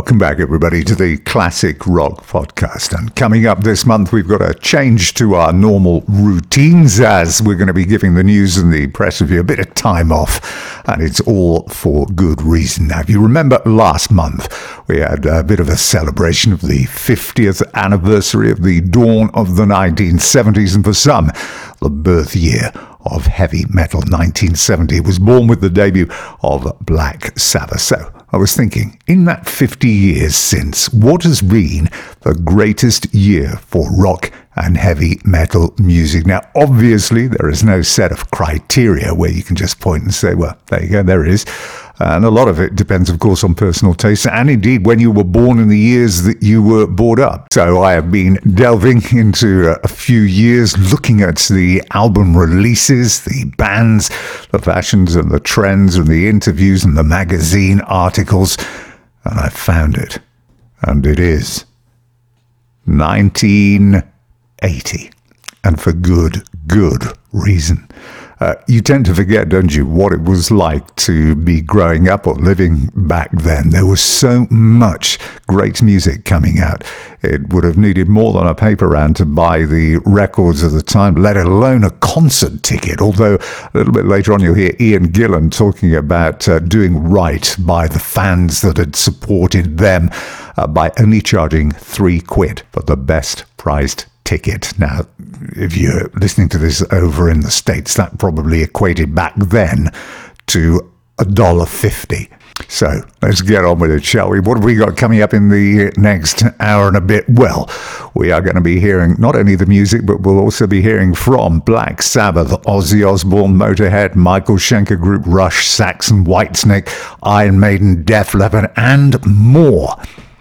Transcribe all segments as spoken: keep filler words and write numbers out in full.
Welcome back, everybody, to the Classic Rock Podcast. And coming up this month, we've got a change to our normal routines as we're going to be giving the news and the press review a bit of time off. And it's all for good reason. Now, if you remember last month, we had a bit of a celebration of the fiftieth anniversary of the dawn of the nineteen seventies. And for some, the birth year of heavy metal. Nineteen seventy was born with the debut of Black Sabbath. So I was thinking, in that fifty years since, what has been the greatest year for rock and heavy metal music? Now, obviously, there is no set of criteria where you can just point and say, well, there you go, there it is. And a lot of it depends, of course, on personal taste and indeed when you were born in the years that you were brought up. So I have been delving into a few years, looking at the album releases, the bands, the fashions and the trends and the interviews and the magazine articles, and I found it. And it is nineteen eighty. And for good, good reason. Uh, you tend to forget, don't you, what it was like to be growing up or living back then. There was so much great music coming out. It would have needed more than a paper round to buy the records of the time, let alone a concert ticket. Although a little bit later on you'll hear Ian Gillan talking about uh, doing right by the fans that had supported them uh, by only charging three quid for the best priced ticket. Now, if you're listening to this over in the States, that probably equated back then to a dollar fifty. So let's get on with it, shall we? What have we got coming up in the next hour and a bit? Well, we are going to be hearing not only the music, but we'll also be hearing from Black Sabbath, Ozzy Osbourne, Motorhead, Michael Schenker Group, Rush, Saxon, Whitesnake, Iron Maiden, Def Leppard, and more.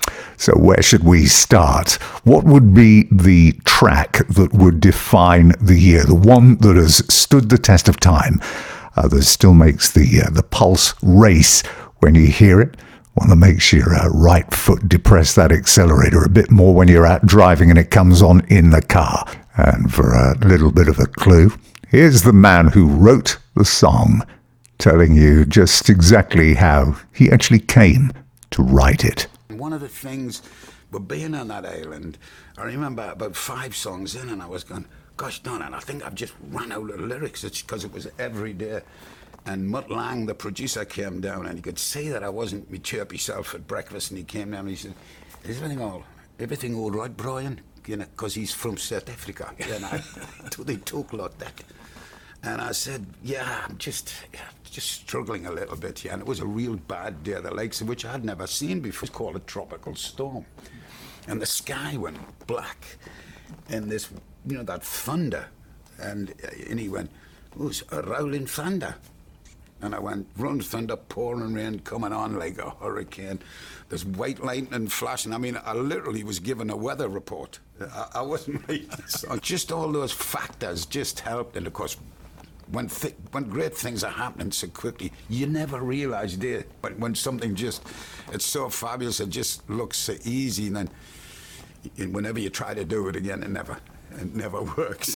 So where should we start? What would be the track that would define the year? The one that has stood the test of time, uh, that still makes the uh, the pulse race when you hear it, one that makes your uh, right foot depress that accelerator a bit more when you're out driving and it comes on in the car. And for a little bit of a clue, here's the man who wrote the song, telling you just exactly how he actually came to write it. One of the things, but being on that island, I remember about five songs in and I was going, gosh darn it, I think I've just run out of lyrics. It's because it was every day. And Mutt Lang, the producer, came down and he could see that I wasn't my chirpy self at breakfast, and he came down and he said, is everything all, everything all right, Brian? You know, because he's from South Africa. You know, they talk like that. And I said, yeah, I'm just... just struggling a little bit, yeah, and it was a real bad day, the likes of which I had never seen before. It was called a tropical storm, and the sky went black, and this, you know, that thunder, and and he went, oh, it's a rolling thunder, and I went, rolling thunder, pouring rain coming on like a hurricane, there's white lightning flashing. I mean, I literally was given a weather report. I, I wasn't like so just all those factors just helped, and of course, When th- when great things are happening so quickly, you never realise, do you? When, when something just, it's so fabulous, it just looks so easy, and then and whenever you try to do it again, it never, it never works.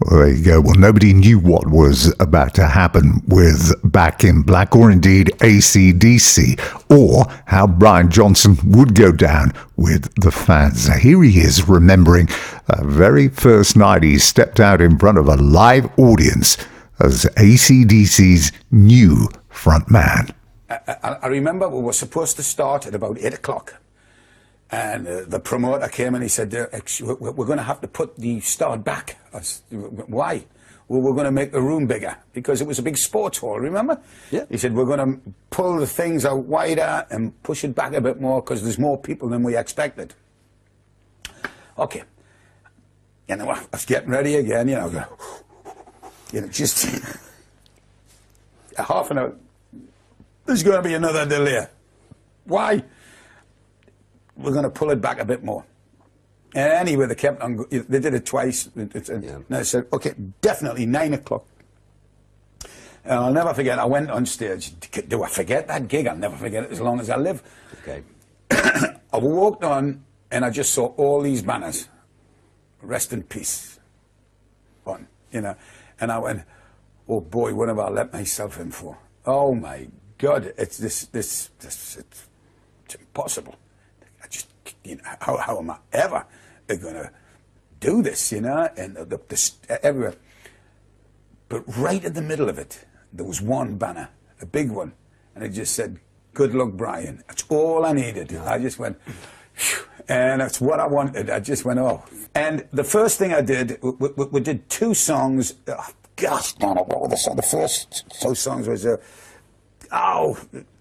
Well, there you go. Well, nobody knew what was about to happen with Back in Black, or indeed A C D C, or how Brian Johnson would go down with the fans. Now, here he is remembering the very first night he stepped out in front of a live audience as A C D C's new front man. I, I, I remember we were supposed to start at about eight o'clock. And uh, the promoter came and he said, uh, we're going to have to put the start back. I said, why? Well, we're going to make the room bigger, because it was a big sports hall, remember? Yeah. He said, we're going to pull the things out wider and push it back a bit more because there's more people than we expected. Okay. And then I was getting ready again, you know, going, you know, just a half an hour. There's going to be another delay. Why? We're going to pull it back a bit more. And anyway, they kept on, they did it twice. And yeah. I said, okay, definitely nine o'clock. And I'll never forget, I went on stage. Do I forget that gig? I'll never forget it as long as I live. Okay. I walked on and I just saw all these banners. Rest in peace. On, you know. And I went, oh boy, what have I let myself in for? Oh my God, it's this, this, this it's, it's impossible. I just, you know, how, how am I ever going to do this, you know? And the, the, the, everywhere. But right in the middle of it, there was one banner, a big one, and it just said, good luck, Brian. That's all I needed. Yeah. I just went, phew, and that's what I wanted. I just went, oh. And the first thing I did, we, we, we did two songs. Oh, gosh, darn it, what were the songs? The first two songs was, uh, oh,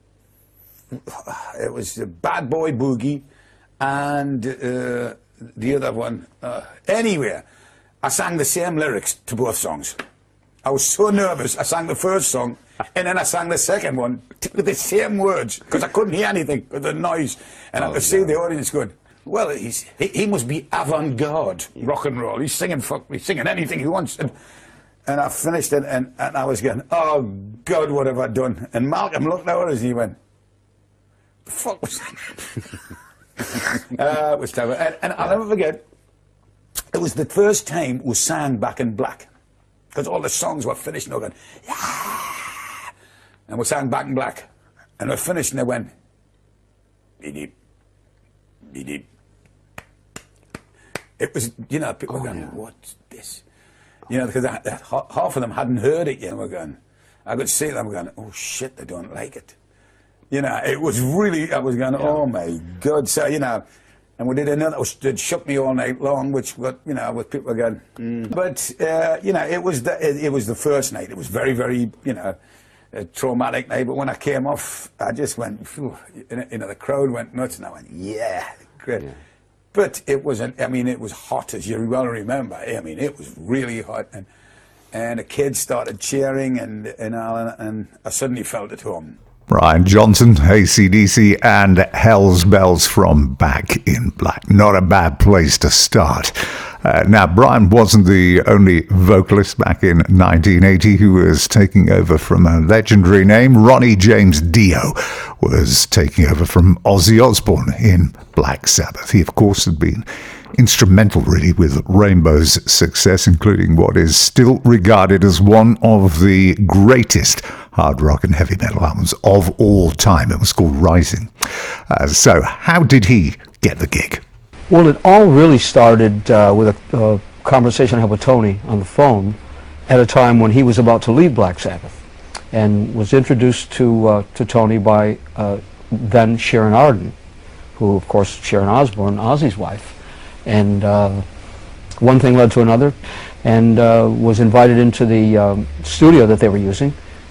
it was uh, Bad Boy Boogie, and uh, the other one, uh, anyway, I sang the same lyrics to both songs. I was so nervous, I sang the first song, and then I sang the second one with the same words, because I couldn't hear anything with the noise. And oh, I could see no. the audience going, well, he's, he, he must be avant-garde rock and roll. He's singing, fuck, he's singing anything he wants. And, and I finished it, and, and I was going, oh, God, what have I done? And Malcolm looked at us, and he went, the fuck was that? uh, it was terrible. And, and I'll never forget, it was the first time we sang Back in Black. Because all the songs were finished, and they were going, yeah! And we sang Back in Black. And we finished, and they went, beep, beep. It was, you know, people oh, were going, yeah. What's this? You know, because I, I, half of them hadn't heard it yet. And we're going, I could see them going, oh shit, they don't like it. You know, it was really, I was going, yeah. oh my God. So, you know, and we did another, it shook me all night long, which, you know, with people going, mm. but, uh, you know, it was, the, it, it was the first night. It was very, very, you know, a traumatic night. But when I came off, I just went, phew, you know, the crowd went nuts, and I went, yeah, great. Yeah. But it wasn't, I mean, it was hot, as you well remember. I mean, it was really hot. And, and the kids started cheering, and, and, and I suddenly felt at home. Brian Johnson, A C D C, and Hell's Bells from Back in Black. Not a bad place to start. Uh, now, Brian wasn't the only vocalist back in nineteen eighty who was taking over from a legendary name. Ronnie James Dio was taking over from Ozzy Osbourne in Black Sabbath. He, of course, had been instrumental, really, with Rainbow's success, including what is still regarded as one of the greatest hard rock and heavy metal albums of all time. It was called Rising. Uh, so, how did he get the gig? Well, it all really started uh, with a uh, conversation I had with Tony on the phone at a time when he was about to leave Black Sabbath, and was introduced to uh, to Tony by uh, then Sharon Arden, who, of course, Sharon Osbourne, Ozzy's wife. And uh, one thing led to another, and uh, was invited into the um, studio that they were using.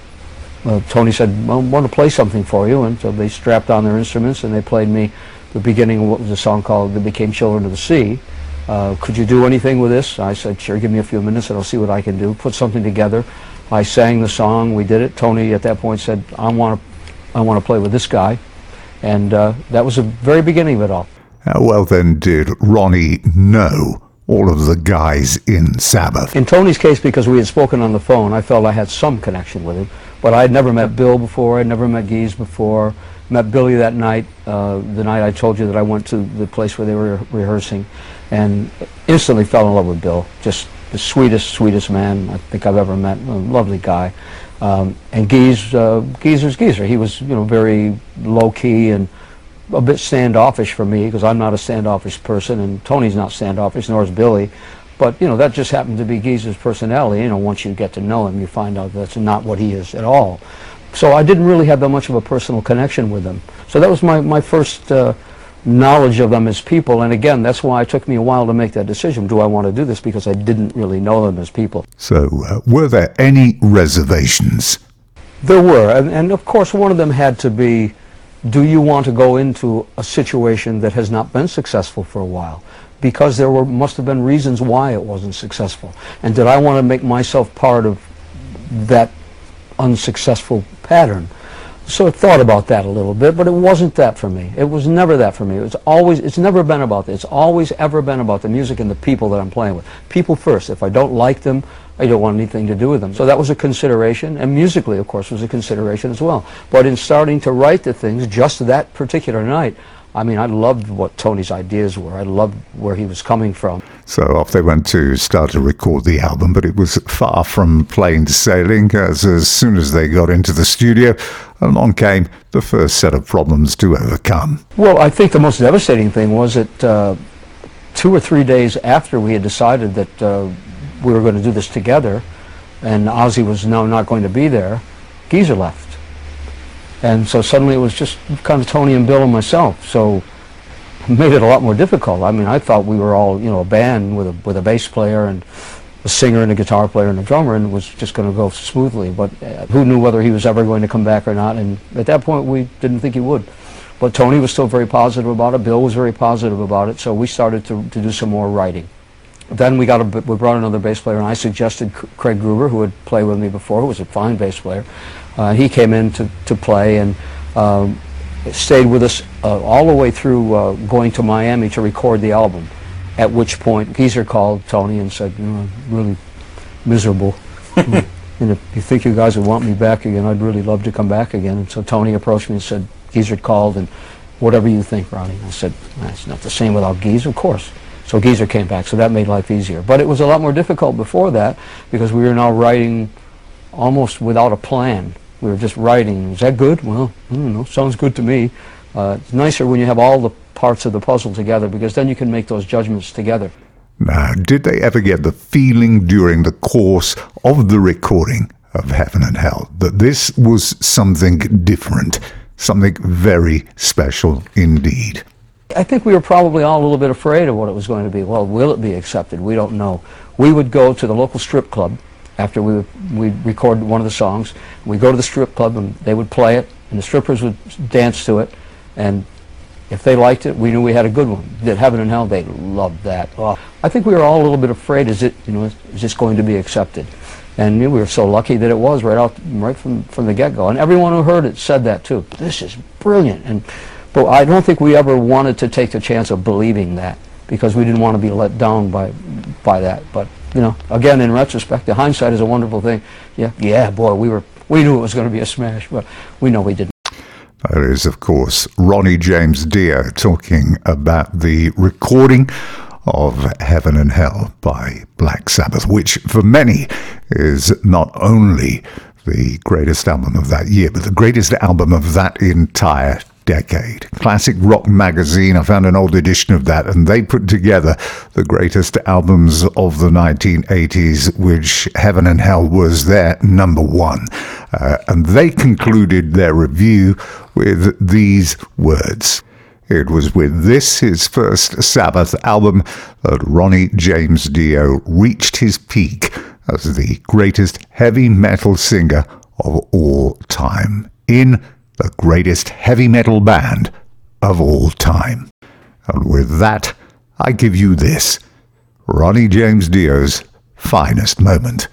Uh, Tony said, well, I want to play something for you, and so they strapped on their instruments and they played me the beginning of what was a song called They Became Children of the Sea. Uh, could you do anything with this? I said, sure, give me a few minutes and I'll see what I can do. Put something together. I sang the song, we did it. Tony at that point said, I want to, I want to play with this guy. And uh, that was the very beginning of it all. How well then did Ronnie know all of the guys in Sabbath? In Tony's case, because we had spoken on the phone, I felt I had some connection with him. But I had never met Bill before, I'd never met Geese before. Met Billy that night, uh, the night I told you that I went to the place where they were rehearsing, and instantly fell in love with Bill. Just the sweetest, sweetest man I think I've ever met. A lovely guy. Um, and Geez, uh, Geezer's Geezer. He was, you know, very low-key and a bit standoffish for me, because I'm not a standoffish person, and Tony's not standoffish, nor is Billy. But, you know, that just happened to be Geezer's personality. You know, once you get to know him, you find out that's not what he is at all. So I didn't really have that much of a personal connection with them. So that was my, my first uh, knowledge of them as people. And again, that's why it took me a while to make that decision. Do I want to do this? Because I didn't really know them as people. So uh, were there any reservations? There were. And, and of course, one of them had to be, do you want to go into a situation that has not been successful for a while? Because there were must have been reasons why it wasn't successful. And did I want to make myself part of that unsuccessful pattern? So I thought about that a little bit, but it wasn't that for me. It was never that for me. It was always, it's never been about that. It's always ever been about the music and the people that I'm playing with. People first. If I don't like them, I don't want anything to do with them. So that was a consideration, and musically, of course, was a consideration as well. But in starting to write the things, just that particular night, I mean, I loved what Tony's ideas were. I loved where he was coming from. So off they went to start to record the album, but it was far from plain sailing, as as soon as they got into the studio, along came the first set of problems to overcome. Well, I think the most devastating thing was that uh, two or three days after we had decided that uh, we were going to do this together, and Ozzy was now not going to be there, Geezer left. And so suddenly it was just kind of Tony and Bill and myself. So it made it a lot more difficult. I mean, I thought we were all, you know, a band with a with a bass player and a singer and a guitar player and a drummer, and it was just going to go smoothly. But uh, who knew whether he was ever going to come back or not? And at that point, we didn't think he would. But Tony was still very positive about it. Bill was very positive about it. So we started to to do some more writing. Then we got a we brought another bass player, and I suggested Craig Gruber, who had played with me before, who was a fine bass player. Uh, he came in to, to play and um, stayed with us uh, all the way through uh, going to Miami to record the album, at which point Geezer called Tony and said, you know, I'm really miserable. And if you think you guys would want me back again, I'd really love to come back again. And so Tony approached me and said, Geezer called, and whatever you think, Ronnie. I said, it's not the same without Geezer, of course. So Geezer came back, so that made life easier. But it was a lot more difficult before that, because we were now writing almost without a plan. We were just writing. Is that good? Well, I don't know. Sounds good to me. Uh, it's nicer when you have all the parts of the puzzle together, because then you can make those judgments together. Now, did they ever get the feeling during the course of the recording of Heaven and Hell that this was something different, something very special indeed? I think we were probably all a little bit afraid of what it was going to be. Well, will it be accepted? We don't know. We would go to the local strip club after we would we'd record one of the songs. We'd go to the strip club and they would play it, and the strippers would dance to it, and if they liked it, we knew we had a good one. Did Heaven and Hell, they loved that. Oh, I think we were all a little bit afraid, is it, you know, is this going to be accepted? And you know, we were so lucky that it was right out, right from, from the get-go. And everyone who heard it said that too. This is brilliant. And but I don't think we ever wanted to take the chance of believing that, because we didn't want to be let down by by that. But you know, again, in retrospect, the hindsight is a wonderful thing. Yeah, yeah, boy, we were we knew it was going to be a smash, but we know we didn't. That is, of course, Ronnie James Dio talking about the recording of Heaven and Hell by Black Sabbath, which for many is not only the greatest album of that year, but the greatest album of that entire decade. Classic Rock Magazine, I found an old edition of that, and they put together the greatest albums of the nineteen eighties, which Heaven and Hell was their number one. Uh, and they concluded their review with these words. It was with this, his first Sabbath album, that Ronnie James Dio reached his peak as the greatest heavy metal singer of all time, in the greatest heavy metal band of all time. And with that, I give you this, Ronnie James Dio's finest moment.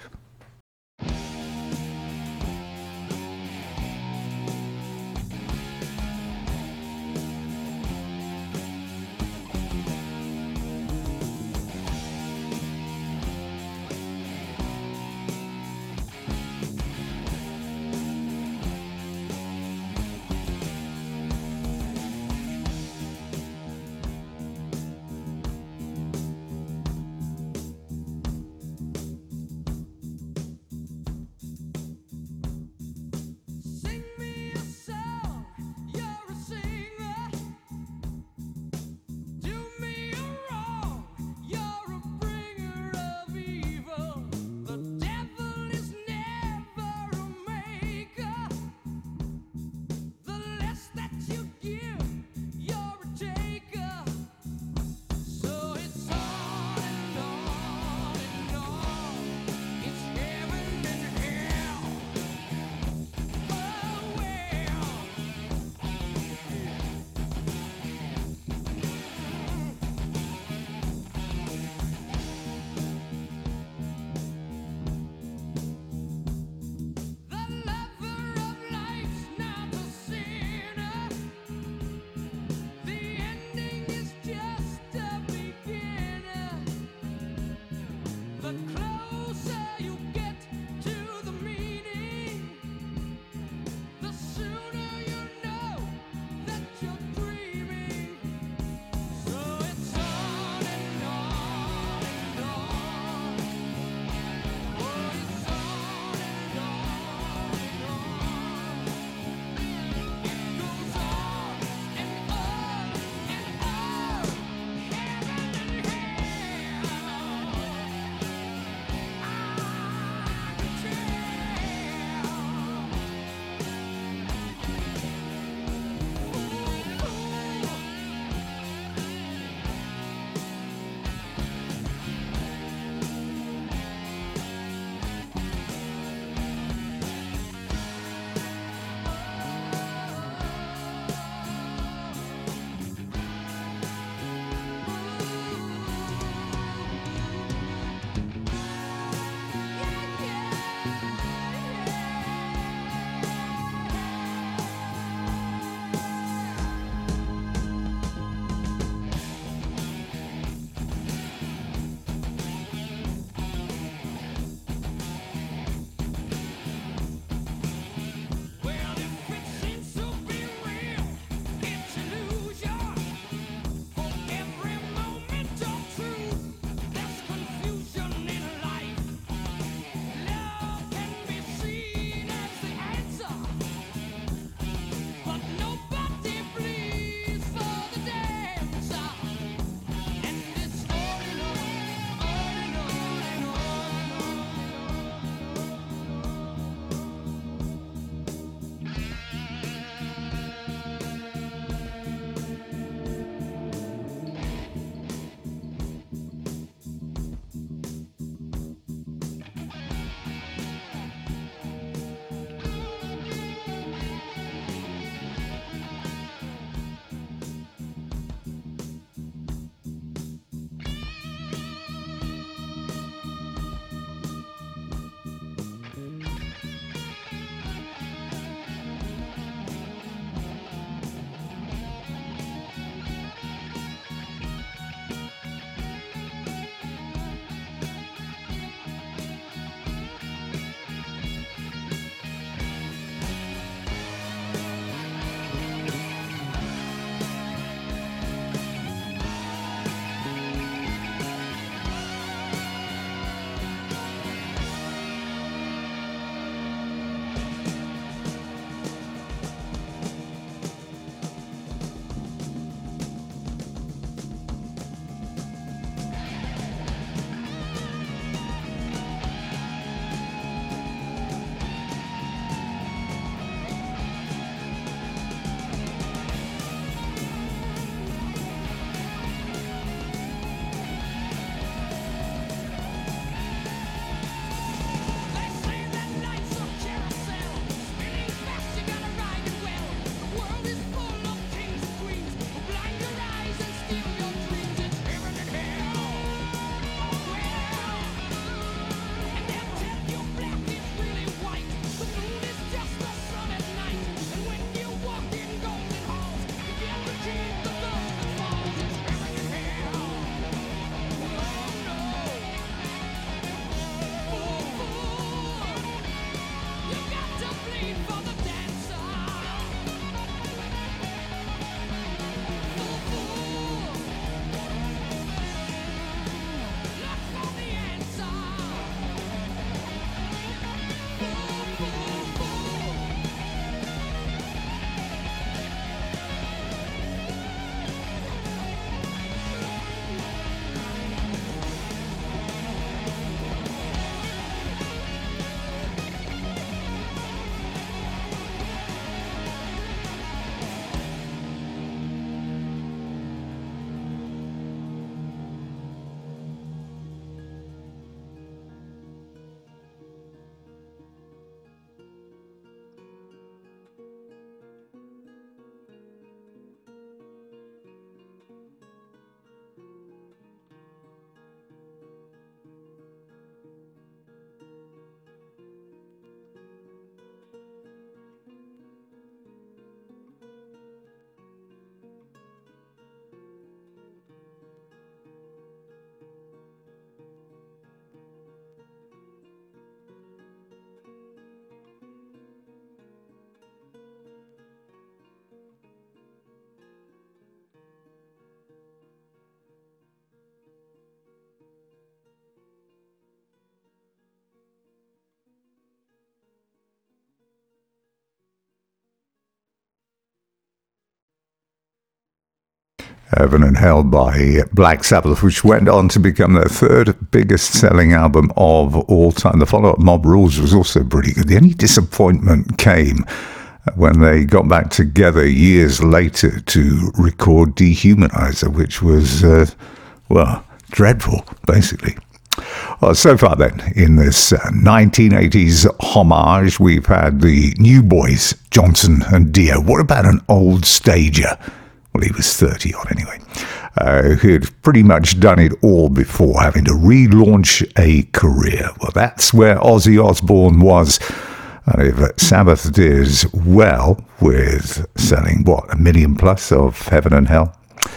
Heaven and Hell by Black Sabbath, which went on to become their third biggest selling album of all time. The follow-up, Mob Rules, was also pretty good. The only disappointment came when they got back together years later to record Dehumanizer, which was, uh, well, dreadful, basically. Well, so far then, in this uh, nineteen eighties homage, we've had the New Boys, Johnson and Dio. What about an old stager? Well, he was thirty odd anyway, uh, who had pretty much done it all before having to relaunch a career. Well, that's where Ozzy Osbourne was. And if Sabbath did well with selling, what, a million plus of Heaven and Hell,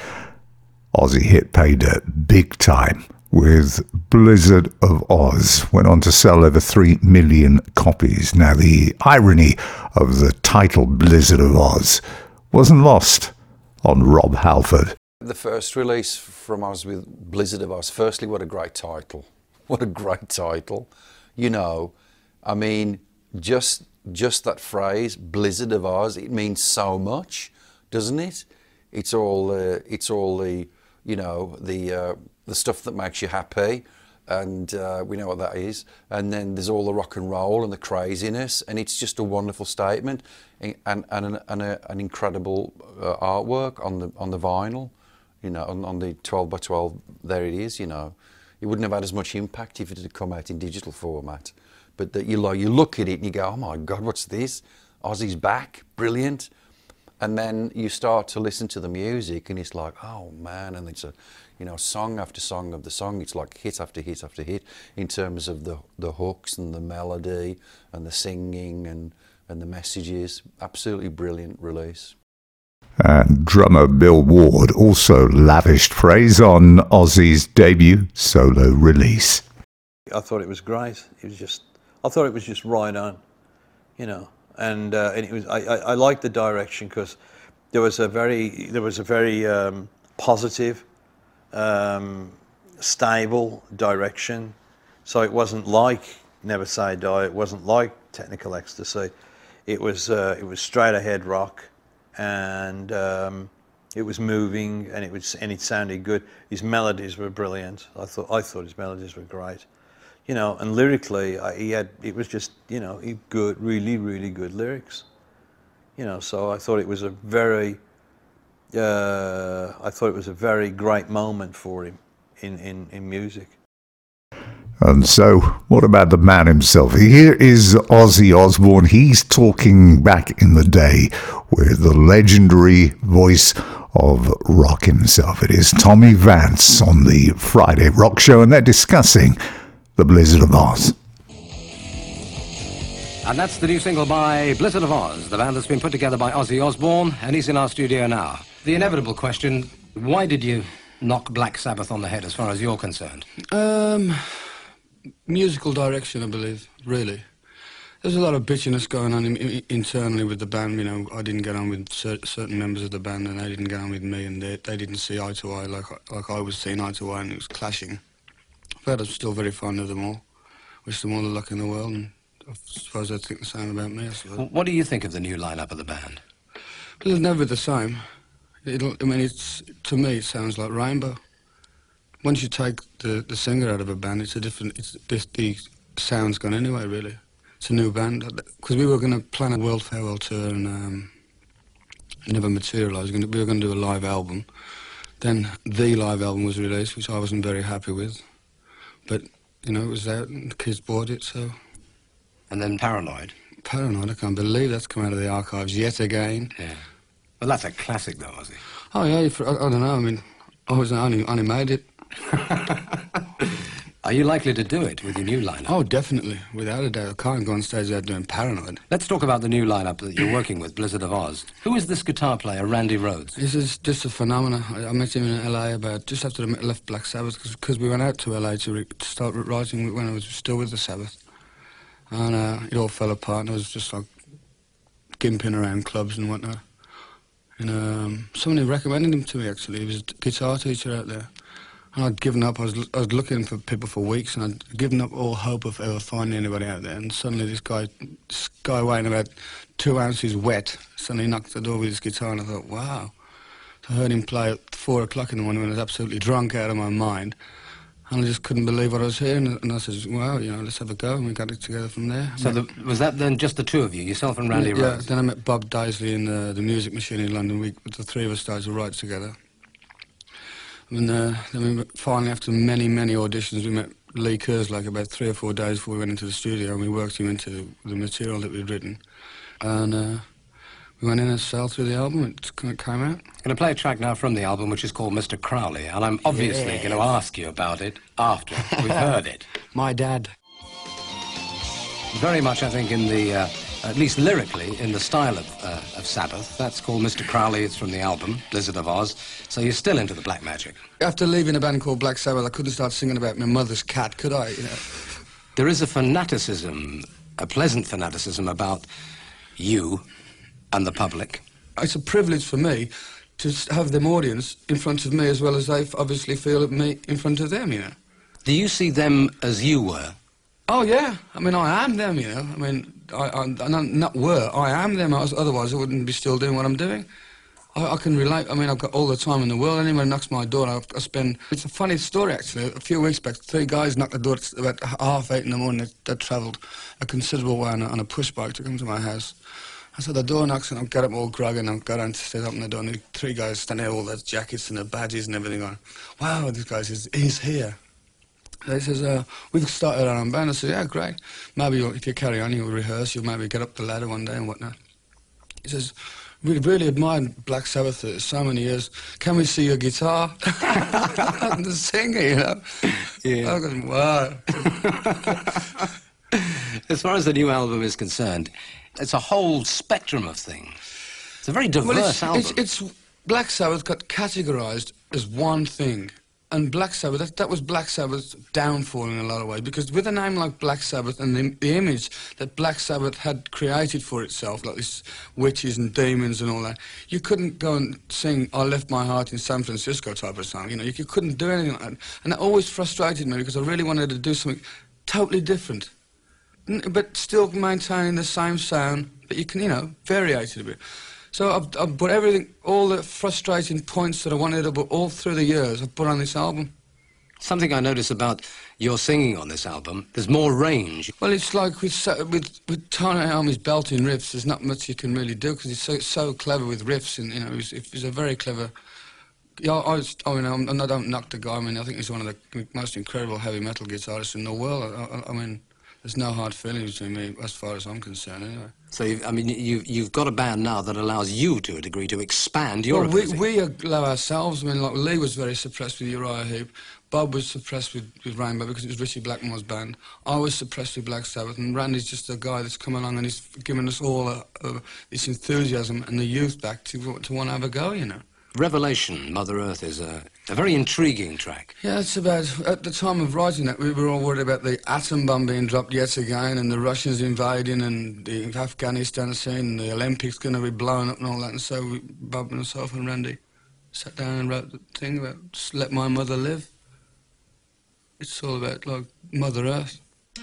Ozzy hit pay dirt big time with Blizzard of Oz. Went on to sell over three million copies. Now, the irony of the title Blizzard of Oz wasn't lost on Rob Halford. The first release from us with Blizzard of Oz, firstly, what a great title. What a great title. You know, I mean, just just that phrase, Blizzard of Oz, it means so much, doesn't it? It's all, uh, it's all the, you know, the, uh, the stuff that makes you happy, and uh, we know what that is. And then there's all the rock and roll and the craziness, and it's just a wonderful statement, and and, and, and a, an incredible uh, artwork on the on the vinyl, you know, on, on the twelve by twelve. There it is, you know. It wouldn't have had as much impact if it had come out in digital format, but that you like you look at it and you go, oh my God, what's this? Ozzy's back, brilliant. And then you start to listen to the music, and it's like, oh man, and it's a, you know, song after song of the song. It's like hit after hit after hit in terms of the the hooks and the melody and the singing and and the messages. Absolutely brilliant release. And drummer Bill Ward also lavished praise on Ozzy's debut solo release. I thought it was great. It was just, I thought it was just right on, you know. And uh, and it was I, I, I liked the direction because there was a very there was a very um, positive, um, stable direction. So it wasn't like Never Say Die. It wasn't like Technical Ecstasy. It was uh, it was straight ahead rock, and um, it was moving, and it was and it sounded good. His melodies were brilliant. I thought I thought his melodies were great. You know, and lyrically, I, he had, it was just, you know, he good, really, really good lyrics. You know, so I thought it was a very, uh, I thought it was a very great moment for him in, in, in music. And so, what about the man himself? Here is Ozzy Osbourne. He's talking back in the day with the legendary voice of rock himself. It is Tommy Vance on the Friday Rock Show, and they're discussing The Blizzard of Oz. And that's the new single by Blizzard of Oz, the band that's been put together by Ozzy Osbourne, and he's in our studio now. The inevitable question, why did you knock Black Sabbath on the head as far as you're concerned? Um, musical direction, I believe, really. There's a lot of bitchiness going on in, in, internally with the band. You know, I didn't get on with cer certain members of the band, and they didn't get on with me, and they, they didn't see eye to eye like, like I was seeing eye to eye, and it was clashing. But I'm still very fond of them all. Wish them all the luck in the world, and I suppose they think the same about me, I suppose. What do you think of the new lineup of the band? Well, it's never the same. It'll, I mean, it's, to me, it sounds like Rainbow. Once you take the, the singer out of a band, it's a different, it's, this, the sound's gone anyway, really. It's a new band. Because we were going to plan a world farewell tour, and um, it never materialised. We were going to do a live album. Then the live album was released, which I wasn't very happy with. But, you know, it was out and the kids bought it, so... And then Paranoid? Paranoid, I can't believe that's come out of the archives yet again. Yeah. Well, that's a classic, though, Ozzy. Oh, yeah, for, I, I don't know, I mean, I was only, only made it. Are you likely to do it with your new lineup? Oh, definitely, without a doubt. I can't go on stage without doing Paranoid. Let's talk about the new lineup that you're working with, Blizzard of Oz. Who is this guitar player, Randy Rhoads? This is just a phenomenon. I, I met him in L A about just after I left Black Sabbath, because we went out to L A to, re to start writing when I was still with the Sabbath. And uh, it all fell apart, and I was just like gimping around clubs and whatnot. And um, somebody recommended him to me, actually. He was a guitar teacher out there. And I'd given up. I was, I was looking for people for weeks, and I'd given up all hope of ever finding anybody out there. And suddenly this guy, this guy weighing about two ounces wet, suddenly knocked the door with his guitar, and I thought, wow. I heard him play at four o'clock in the morning when I was absolutely drunk out of my mind. And I just couldn't believe what I was hearing. And I said, well, you know, let's have a go. And we got it together from there. So the, was that then just the two of you, yourself and Randy yeah, Rhoads? Then I met Bob Daisley in the, the Music Machine in London. We, the three of us started to write together. And uh, then we finally, after many, many auditions, we met Lee Kerslake about three or four days before we went into the studio, and we worked him into the, the material that we'd written. And uh, we went in and sailed through the album. It came out. I'm going to play a track now from the album, which is called Mister Crowley, and I'm obviously Yeah. going to ask you about it after we've heard it. My dad. Very much, I think, in the, uh, at least lyrically, in the style of, uh, of Sabbath. That's called Mister Crowley. It's from the album, Blizzard of Oz. So you're still into the black magic. After leaving a band called Black Sabbath, I couldn't start singing about my mother's cat, could I? You know? There is a fanaticism, a pleasant fanaticism about you and the public. It's a privilege for me to s- have them audience in front of me as well as they f- obviously feel at me in front of them, you know. Do you see them as you were? Oh, yeah. I mean, I am them, you know. I mean, I, I, I not, not were. I am them. I was, otherwise, I wouldn't be still doing what I'm doing. I, I can relate. I mean, I've got all the time in the world. Anyone knocks my door, I, I spend... It's a funny story, actually. A few weeks back, three guys knocked the door at about half eight in the morning. They, they travelled a considerable way on a, on a push bike to come to my house. I said, the door knocks, and I've got up all groggy, and I've got down to stay up in the door, and the three guys standing there, all their jackets and their badges and everything on. Wow, this guy says, he's here. They says, uh, we've started our own band. I said, yeah, great. Maybe you'll, if you carry on, you'll rehearse, you'll maybe get up the ladder one day and whatnot. He says, we really admired Black Sabbath for so many years. Can we see your guitar? I'm the singer, you know. Yeah. I go, wow. As far as the new album is concerned, it's a whole spectrum of things. It's a very diverse Well, it's, album. it's, it's Black Sabbath got categorised as one thing. And Black Sabbath, that, that was Black Sabbath's downfall in a lot of ways, because with a name like Black Sabbath and the, the image that Black Sabbath had created for itself, like these witches and demons and all that, you couldn't go and sing I Left My Heart in San Francisco type of song, you know, you, you couldn't do anything like that. And that always frustrated me, because I really wanted to do something totally different, N- but still maintaining the same sound, but you can, you know, variate it a bit. So I've, I've put everything, all the frustrating points that I wanted to put all through the years, I've put on this album. Something I notice about your singing on this album, there's more range. Well, it's like with sa- with, with Tony Iommi's belting riffs, there's not much you can really do, because he's so, so clever with riffs, and, you know, he's, he's a very clever... Yeah, I, was, I mean, I'm, I don't knock the guy. I mean, I think he's one of the most incredible heavy metal guitarists in the world. I, I, I mean, there's no hard feelings between me, as far as I'm concerned, anyway. So, you've, I mean, you've, you've got a band now that allows you, to a degree, to expand your Well, we, ability. we allow ourselves. I mean, like, Lee was very suppressed with Uriah Heep. Bob was suppressed with, with Rainbow because it was Richie Blackmore's band. I was suppressed with Black Sabbath, and Randy's just a guy that's come along and he's given us all a, a, this enthusiasm and the youth back to, to want to have a go, you know. Revelation, Mother Earth, is a, a very intriguing track. Yeah, it's about, at the time of writing that, we were all worried about the atom bomb being dropped yet again, and the Russians invading, and the Afghanistan scene, and the Olympics going to be blown up and all that. And so we, Bob and myself and Randy sat down and wrote the thing about just let my mother live. It's all about, like, Mother Earth.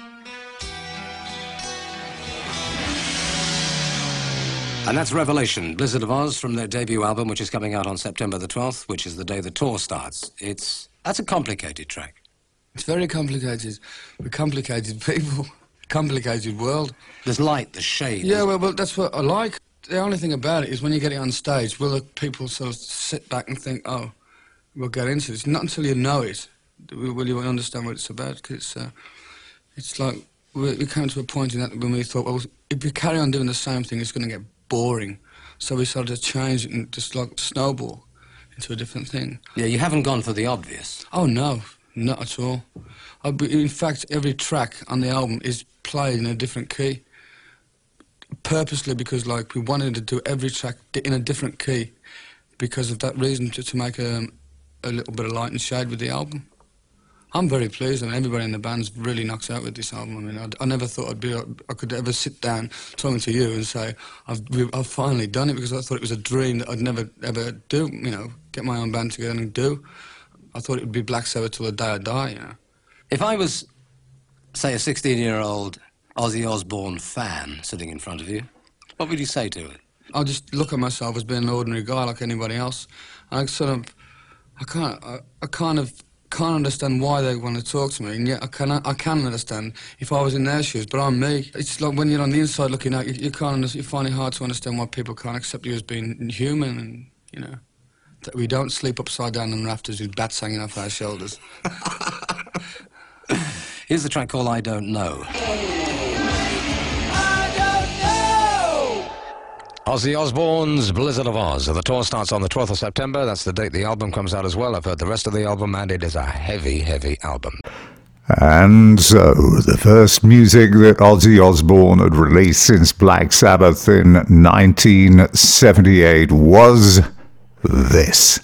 And that's Revelation, Blizzard of Oz, from their debut album, which is coming out on September the twelfth, which is the day the tour starts. It's, that's a complicated track. It's very complicated. We're complicated people, complicated world. There's light, there's shade. Yeah, there's- well, well, that's what I like. The only thing about it is when you get it on stage, will the people sort of sit back and think, oh, we'll get into this. Not until you know it will you understand what it's about, because it's, uh, it's like we, we came to a point in that when we thought, well, if we carry on doing the same thing, it's going to get boring. So we started to change it and just like snowball into a different thing. Yeah, you haven't gone for the obvious. Oh, no, not at all. I, in fact, every track on the album is played in a different key, purposely, because like we wanted to do every track in a different key because of that reason, to, to make a, a little bit of light and shade with the album. I'm very pleased, and everybody in the band's really knocks out with this album. I mean, I, I never thought I'd be, I could ever sit down talking to you and say, I've, we, I've finally done it, because I thought it was a dream that I'd never ever do, you know, get my own band together and do. I thought it would be Black Sabbath till the day I die, you know. If I was, say, a sixteen-year-old Ozzy Osbourne fan sitting in front of you, what would you say to it? I just look at myself as being an ordinary guy like anybody else. I sort of, I can't, I, I kind of can't understand why they want to talk to me, and yet I can, I can understand if I was in their shoes. But I'm me. It's like when you're on the inside looking out, you, you can't, under, you find it hard to understand why people can't accept you as being human, and you know that we don't sleep upside down in rafters with bats hanging off our shoulders. Here's the track called I Don't Know. Ozzy Osbourne's Blizzard of Oz. The tour starts on the twelfth of September. That's the date the album comes out as well. I've heard the rest of the album, and it is a heavy, heavy album. And so, the first music that Ozzy Osbourne had released since Black Sabbath in nineteen seventy-eight was this.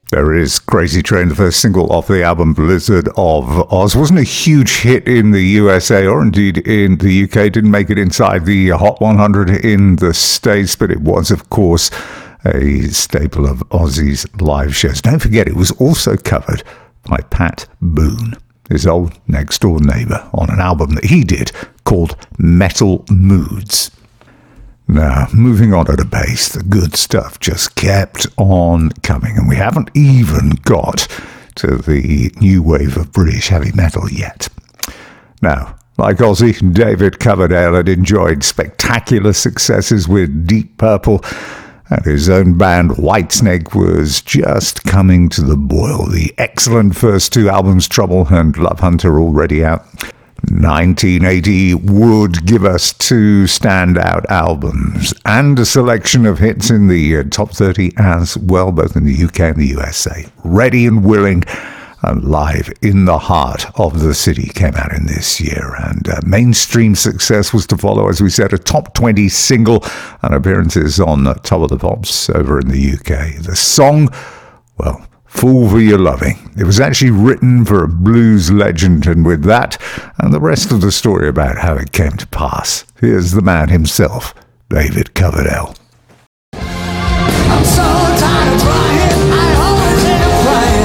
There is Crazy Train, the first single off the album Blizzard of Oz. Wasn't a huge hit in the U S A or indeed in the U K. Didn't make it inside the Hot one hundred in the States, but it was, of course, a staple of Ozzy's live shows. Don't forget, it was also covered by Pat Boone, his old next-door neighbour, on an album that he did called Metal Moods. Now, moving on at a pace, the good stuff just kept on coming, and we haven't even got to the new wave of British heavy metal yet. Now, like Ozzy, David Coverdale had enjoyed spectacular successes with Deep Purple, and his own band Whitesnake was just coming to the boil. The excellent first two albums, Trouble and Love Hunter, already out. nineteen eighty would give us two standout albums and a selection of hits in the uh, top thirty as well, both in the U K and the U S A. Ready and Willing and Live in the Heart of the City came out in this year, and uh, mainstream success was to follow, as we said, a top twenty single and appearances on the Top of the Pops over in the U K. The song, well, Fool for Your Loving. It was actually written for a blues legend, and with that, and the rest of the story about how it came to pass, here's the man himself, David Coverdale. I'm so tired of trying, I always end up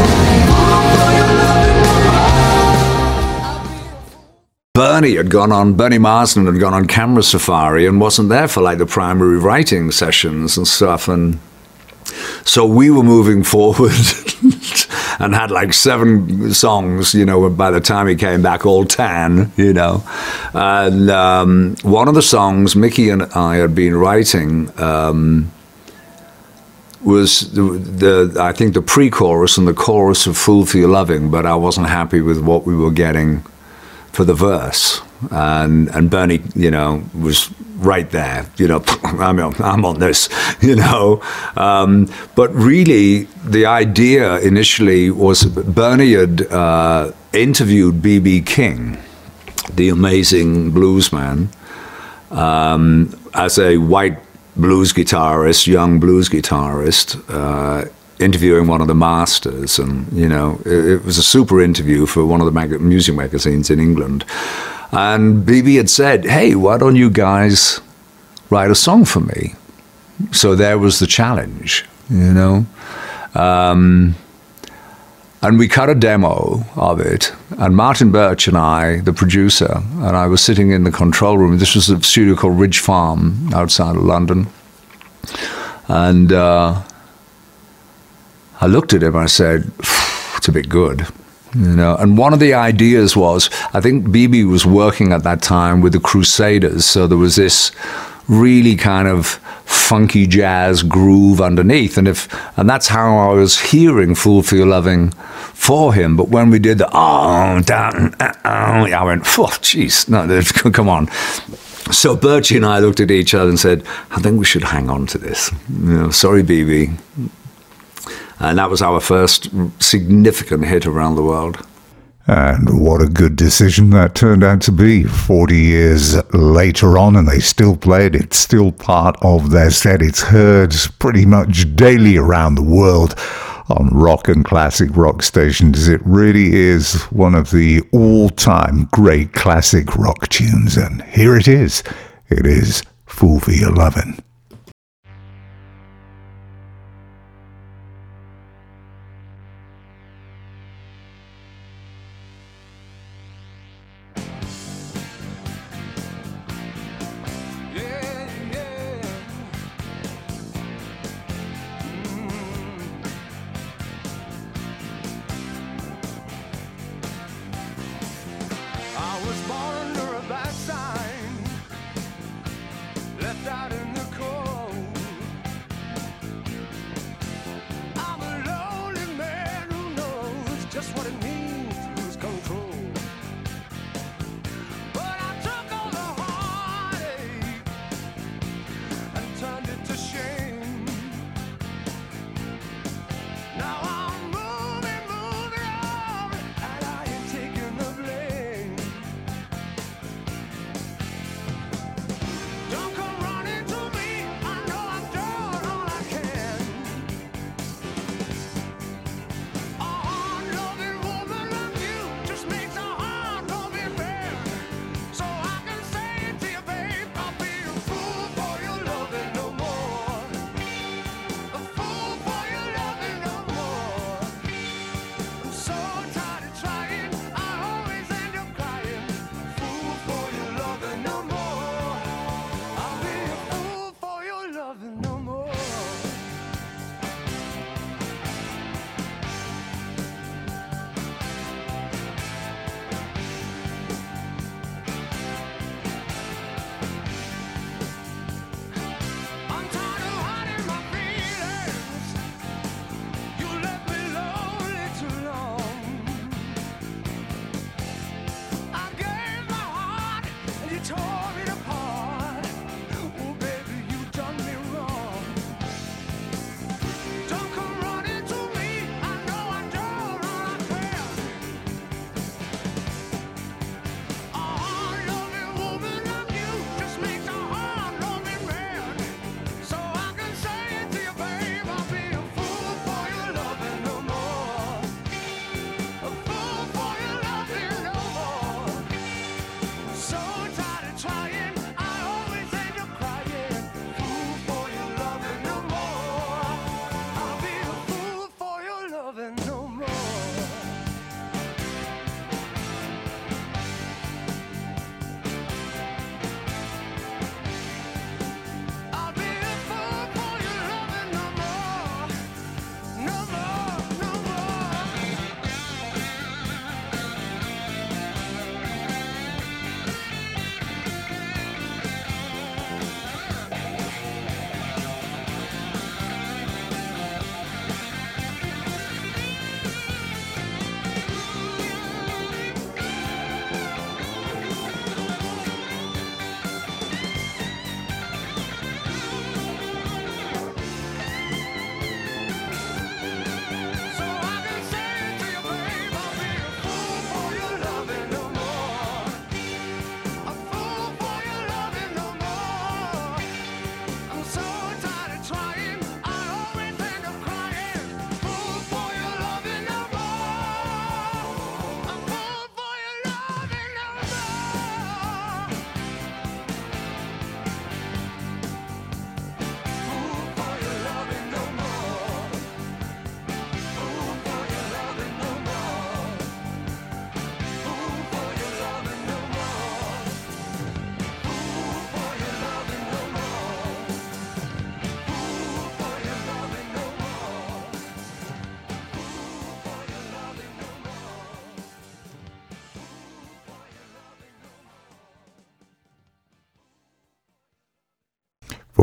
crying. Bernie had gone on, Bernie Marsden had gone on Camera Safari and wasn't there for like the primary writing sessions and stuff, and so we were moving forward and had like seven songs, you know, by the time he came back, all tan, you know. And um, one of the songs Mickey and I had been writing um, was the, the, I think, the pre-chorus and the chorus of Fool for Your Loving, but I wasn't happy with what we were getting for the verse. And and Bernie, you know, was right there, you know, I'm on, I'm on this, you know. Um, but really, the idea initially was Bernie had uh, interviewed B B King, the amazing bluesman, um, as a white blues guitarist, young blues guitarist, uh, interviewing one of the masters. And, you know, it, it was a super interview for one of the mag- music magazines in England. And B B had said, hey, why don't you guys write a song for me? So there was the challenge, you know. Um, and we cut a demo of it. And Martin Birch and I, the producer, and I were sitting in the control room. This was a studio called Ridge Farm outside of London. And uh, I looked at him and I said, it's a bit good. You know, and one of the ideas was, I think B B was working at that time with the Crusaders, so there was this really kind of funky jazz groove underneath, and if and that's how I was hearing Fool for Your Loving for him. But when we did the oh down, uh, oh, I went, oh, jeez, no, come on. So Bertie and I looked at each other and said, I think we should hang on to this. You know, sorry, B B. And that was our first significant hit around the world. And what a good decision that turned out to be. forty years later on, and they still play it. It's still part of their set. It's heard pretty much daily around the world on rock and classic rock stations. It really is one of the all-time great classic rock tunes. And here it is. It is Fool for Your Lovin'. I was born under a bad sign, left out in the cold.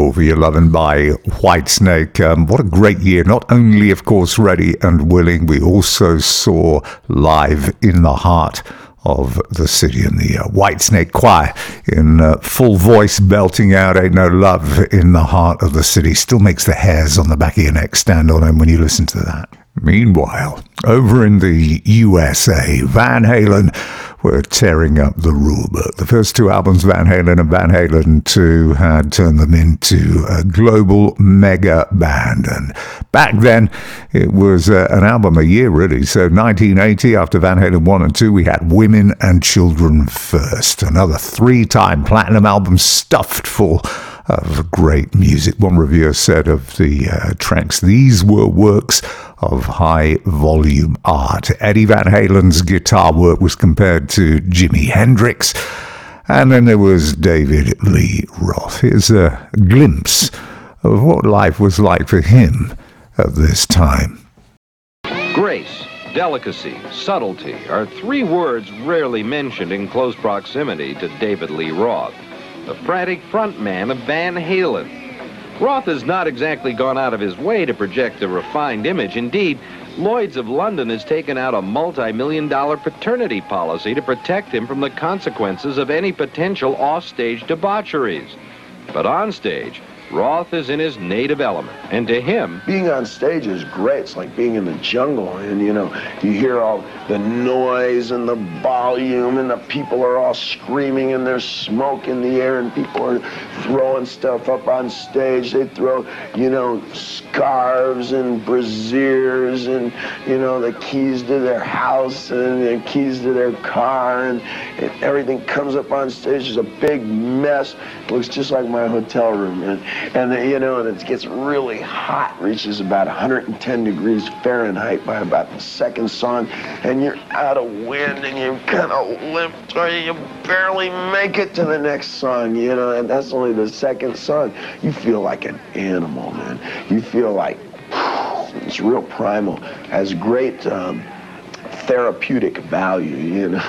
All For Your Lovin' by Whitesnake. Um, what a great year. Not only, of course, Ready and Willing, we also saw live in the heart of the city in the uh, Whitesnake Choir in uh, full voice belting out Ain't No Love in the heart of the city. Still makes the hairs on the back of your neck stand on end when you listen to that. Meanwhile, over in the U S A, Van Halen were tearing up the rule book. The first two albums, Van Halen and Van Halen two, had turned them into a global mega band. And back then, it was uh, an album a year, really. So nineteen eighty, after Van Halen one and two, we had Women and Children First, another three-time platinum album stuffed full of great music. One reviewer said of the uh, tracks, these were works of high volume art. Eddie Van Halen's guitar work was compared to Jimi Hendrix. And then there was David Lee Roth. Here's a glimpse of what life was like for him at this time. Grace, delicacy, subtlety are three words rarely mentioned in close proximity to David Lee Roth, the frantic frontman of Van Halen. Roth has not exactly gone out of his way to project a refined image. Indeed, Lloyd's of London has taken out a multi-million dollar paternity policy to protect him from the consequences of any potential offstage debaucheries. But on stage, Roth is in his native element, and to him, being on stage is great. It's like being in the jungle, and you know, you hear all the noise and the volume, and the people are all screaming, and there's smoke in the air, and people are throwing stuff up on stage. They throw, you know, scarves and brassieres, and you know, the keys to their house and the keys to their car, and, and everything comes up on stage. There's a big mess. It looks just like my hotel room, and. And, you know, and it gets really hot, reaches about one hundred ten degrees Fahrenheit by about the second song, and you're out of wind, and you kind of limp, or you barely make it to the next song, you know, and that's only the second song. You feel like an animal, man. You feel like it's real primal. Has great um, therapeutic value, you know.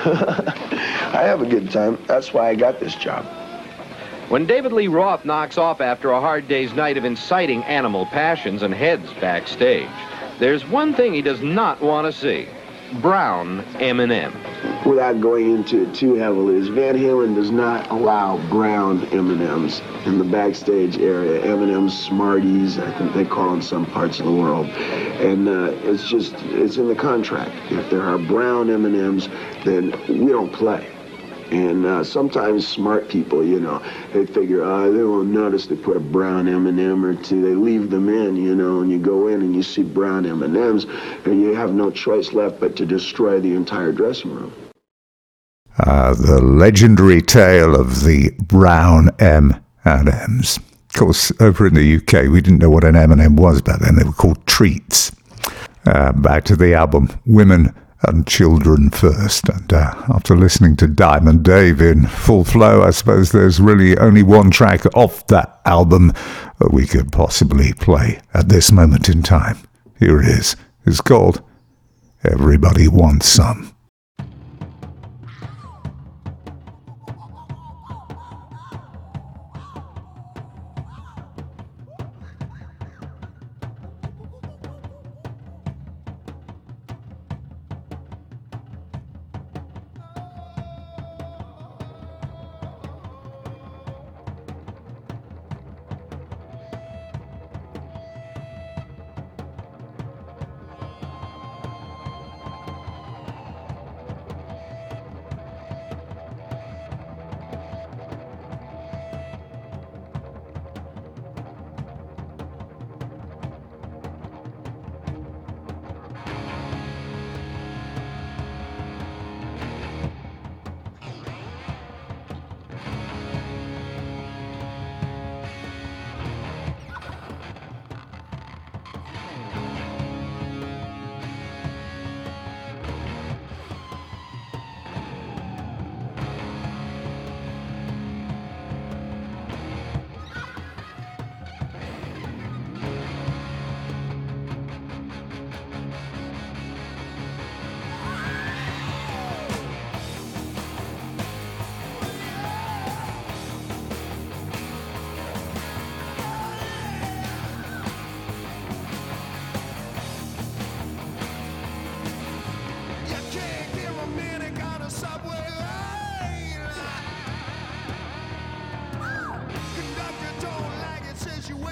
I have a good time. That's why I got this job. When David Lee Roth knocks off after a hard day's night of inciting animal passions and heads backstage, there's one thing he does not want to see: brown M and M's. Without going into it too heavily, is Van Halen does not allow brown M and M's in the backstage area. M and M's, Smarties, I think they call in some parts of the world. And uh, it's just, it's in the contract. If there are brown M and M's, then we don't play. And uh, sometimes smart people, you know, they figure, oh, they won't notice they put a brown M and M or two. They leave them in, you know, and you go in and you see brown M and M's, and you have no choice left but to destroy the entire dressing room. Uh, the legendary tale of the brown M and M's. Of course, over in the U K, we didn't know what an M and M was back then. They were called treats. Uh, back to the album, Women and Children First. And uh, after listening to Diamond Dave in full flow, I suppose there's really only one track off that album that we could possibly play at this moment in time. Here it is. It's called Everybody Wants Some.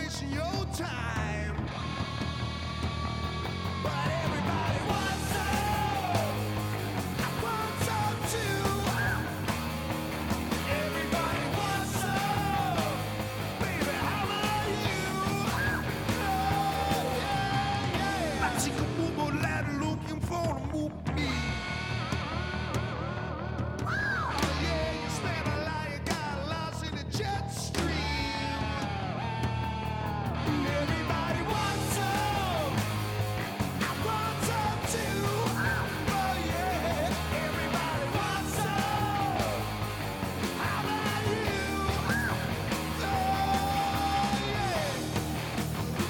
wasting your time. But everybody wants some. I want some too. Everybody wants some. Baby, how about you? Oh, yeah, yeah. I see a move lad looking for a move me. Oh, yeah, you smell a lie, you got lost in the jet stream. Everybody wants some. I want some too. Oh, yeah, everybody wants some. How about you? Oh, yeah.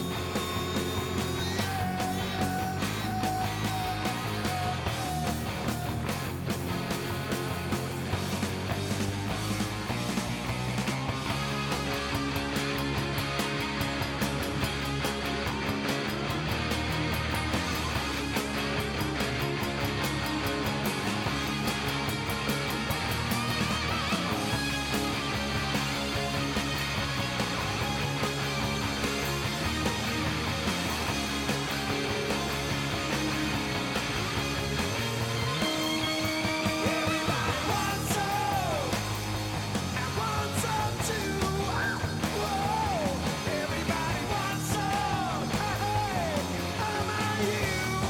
Everybody wants some. I want some too. Whoa, everybody wants some. Hey, how about you?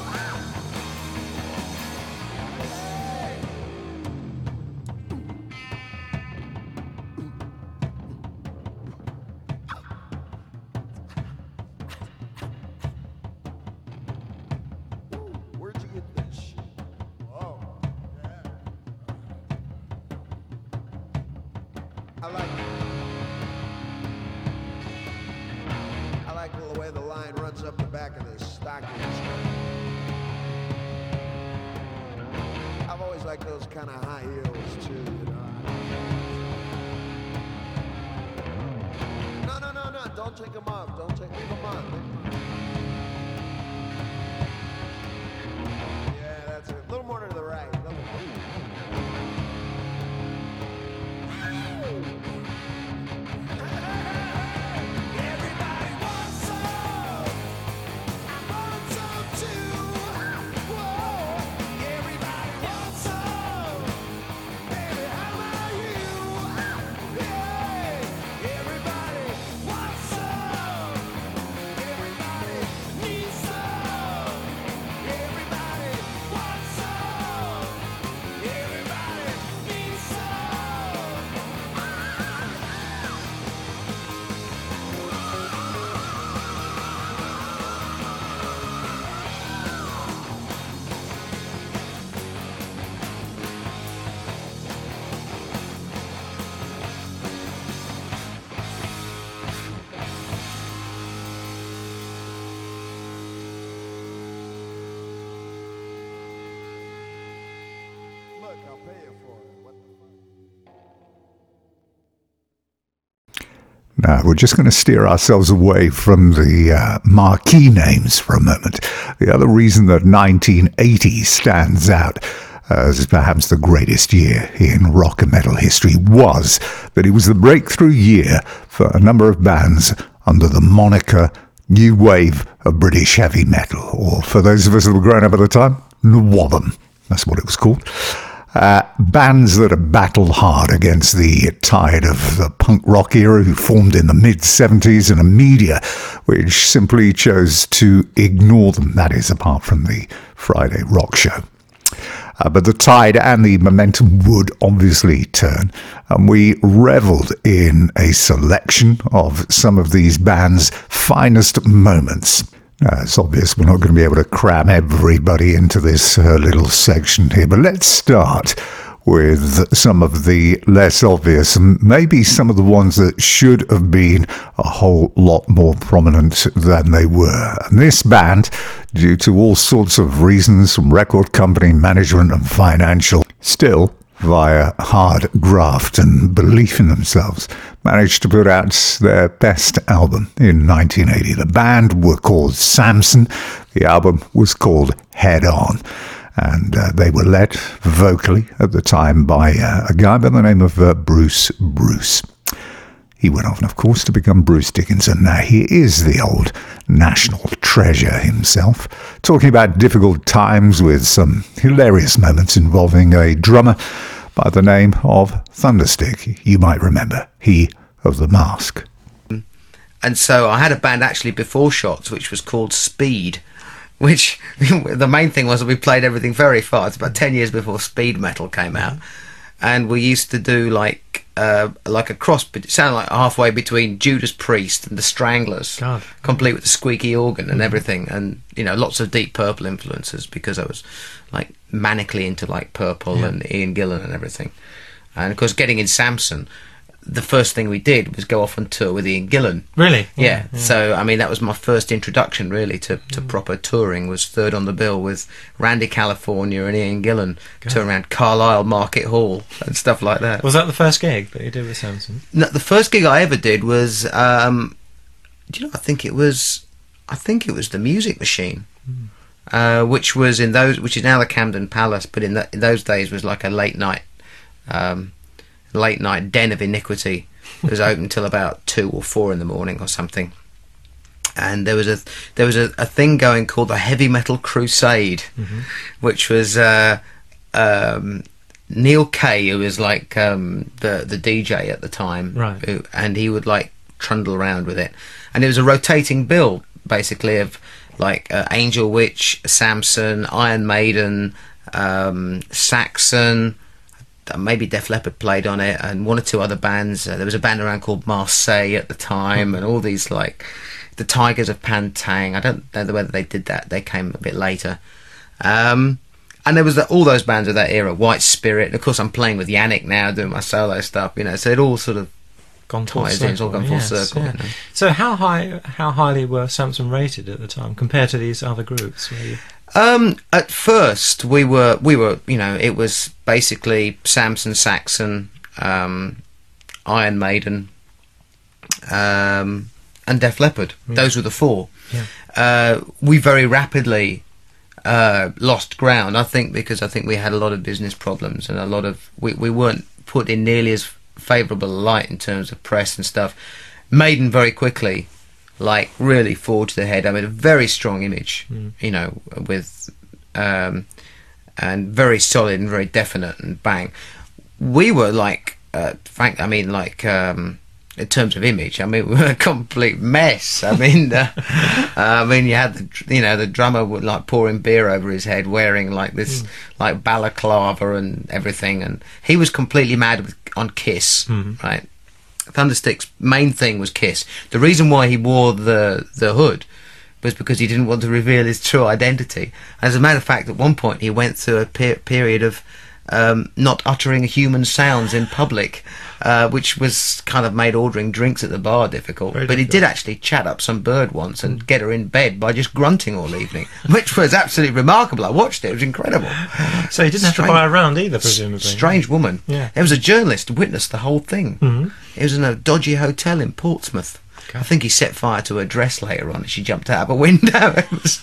Where'd you get this shit? Oh, yeah. I like I like the way the line runs up the back of this stocking. I've always liked those kind of high heels too, you know. No, no, no, no! Don't take them off. Don't take leave them on. Leave 'em on. Yeah, that's it. A little more to the right. A little more. Everybody wants some. I want some too. Whoa, everybody wants some. Baby, how about you? Yeah, everybody wants some. Everybody needs some. Everybody wants some. Everybody needs some. Look, I'll pay you for it. What the fuck? Now, we're just going to steer ourselves away from the uh, marquee names for a moment. The other reason that nineteen eighty stands out as perhaps the greatest year in rock and metal history was that it was the breakthrough year for a number of bands under the moniker New Wave of British Heavy Metal, or for those of us that were growing up at the time, N W O B M. That's what it was called. Uh, bands that have battled hard against the tide of the punk rock era who formed in the mid-seventies, and a media which simply chose to ignore them, that is, apart from the Friday rock show. Uh, but the tide and the momentum would obviously turn, and we revelled in a selection of some of these bands' finest moments. Uh, it's obvious we're not going to be able to cram everybody into this uh, little section here, but let's start with some of the less obvious, and maybe some of the ones that should have been a whole lot more prominent than they were. And this band, due to all sorts of reasons from record company management and financial, still, via hard graft and belief in themselves, managed to put out their best album in nineteen eighty. The band were called Samson. The album was called Head On. And uh, they were led vocally at the time by uh, a guy by the name of uh, Bruce Bruce. He went on, of course, to become Bruce Dickinson. Now, he is the old national treasure himself, talking about difficult times with some hilarious moments involving a drummer by the name of Thunderstick. You might remember, he of the mask. And so I had a band actually before Shots, which was called Speed, which the main thing was that we played everything very fast, about ten years before speed metal came out. And we used to do like uh, like a cross, but it sounded like halfway between Judas Priest and the Stranglers, God. complete with the squeaky organ and everything, and you know, lots of Deep Purple influences, because I was like manically into like Purple Yeah. and Ian Gillan and everything. And of course, getting in Samson, the first thing we did was go off on tour with Ian Gillan. Really? Yeah. Yeah, yeah. So I mean, that was my first introduction really to, to proper touring. Was Third on the Bill with Randy California and Ian Gillan, touring around Carlisle Market Hall and stuff like that. Was that the first gig that you did with Samson? No, the first gig I ever did was, um, do you know? I think it was, I think it was the Music Machine, uh, which was in those, which is now the Camden Palace, but in, the, in those days was like a late night, um, late night den of iniquity. It was open till about two or four in the morning or something. And there was a there was a, a thing going called the Heavy Metal Crusade, Mhm. which was uh, um, Neil Kay, who was like um, the the D J at the time, Right. who, and he would like trundle around with it, and it was a rotating bill basically of like uh, Angel Witch, Samson, Iron Maiden, um, Saxon. uh, Maybe Def Leppard played on it, and one or two other bands. Uh, there was a band around called Marseille at the time, and all these like the Tigers of Pantang. I don't know whether they did that. They came a bit later. Um, and there was the, all those bands of that era, White Spirit. And of course, I'm playing with Yannick now, doing my solo stuff. You know, so it all sort of Gone full ties in. It's all circle, gone full yes, circle. yeah. You know. So how high, how highly were Samson rated at the time compared to these other groups? Were you... Um, at first, we were, we were, you know, it was basically Samson, Saxon, um, Iron Maiden, um, and Def Leppard. Yeah. Those were the four. Yeah. Uh, we very rapidly uh, lost ground, I think, because I think we had a lot of business problems and a lot of, we, we weren't put in nearly as favourable a light in terms of press and stuff. Maiden very quickly, like, really forged ahead. I mean, a very strong image, Mm. you know, with um, and very solid and very definite and bang. We were like, uh, frank, I mean, like, um, in terms of image, I mean, we were a complete mess. I mean, uh, I mean, you had the, you know, the drummer would like pouring beer over his head, wearing like this, Mm. like balaclava and everything, and he was completely mad with, on Kiss, Mhm. right? Thunderstick's main thing was Kiss. The reason why he wore the the hood was because he didn't want to reveal his true identity. As a matter of fact, at one point he went through a per- period of um, not uttering human sounds in public, uh, which was kind of made ordering drinks at the bar difficult. Very but he difficult. did actually chat up some bird once and get her in bed by just grunting all evening, which was absolutely remarkable. I watched it; it was incredible. So you didn't have to Strange- buy a round either, presumably. Strange woman. Yeah. There was a journalist who witnessed the whole thing. Mhm. It was in a dodgy hotel in Portsmouth. I think he set fire to her dress later on and she jumped out of a window. It was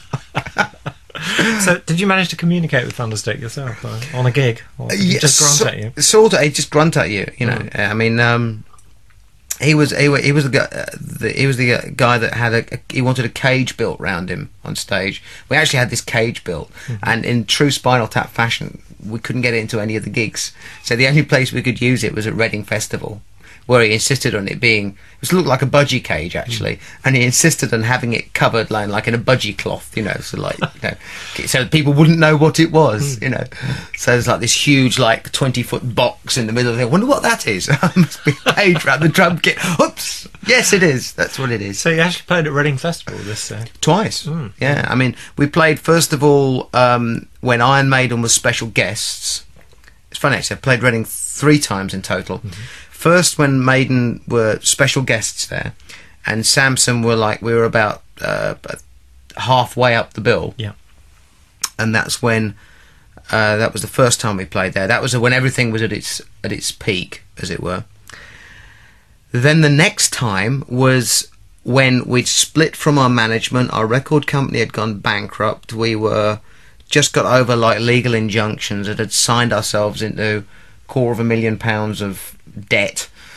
So did you manage to communicate with Thunderstick yourself uh, on a gig? Or did he Yeah, just grunt so- at you? Sort of. He just grunt at you. You know. Mm. I mean, um, he was he, wa- he was the guy, uh, the, he was the uh, guy that had a, a he wanted a cage built round him on stage. We actually had this cage built, Mhm. and in true Spinal Tap fashion, we couldn't get it into any of the gigs. So the only place we could use it was at Reading Festival, where he insisted on it being, it looked like a budgie cage actually, and he insisted on having it covered like, like in a budgie cloth, you know, so like, you know, so people wouldn't know what it was, you know. So there's like this huge like twenty foot box in the middle of it. I wonder what that is. Must be a cage around the drum kit. Oops, yes it is. That's what it is. So you actually played at Reading Festival this uh, Twice. Mm. Yeah, I mean, we played first of all um, when Iron Maiden was special guests. It's funny actually, I played Reading three times in total. First when Maiden were special guests there, and Samson were like, we were about uh, halfway up the bill. Yeah. And that's when, uh, that was the first time we played there. That was when everything was at its at its peak, as it were. Then the next time was when we'd split from our management. Our record company had gone bankrupt. We were just got over like legal injunctions and had signed ourselves into a quarter of a million pounds of debt.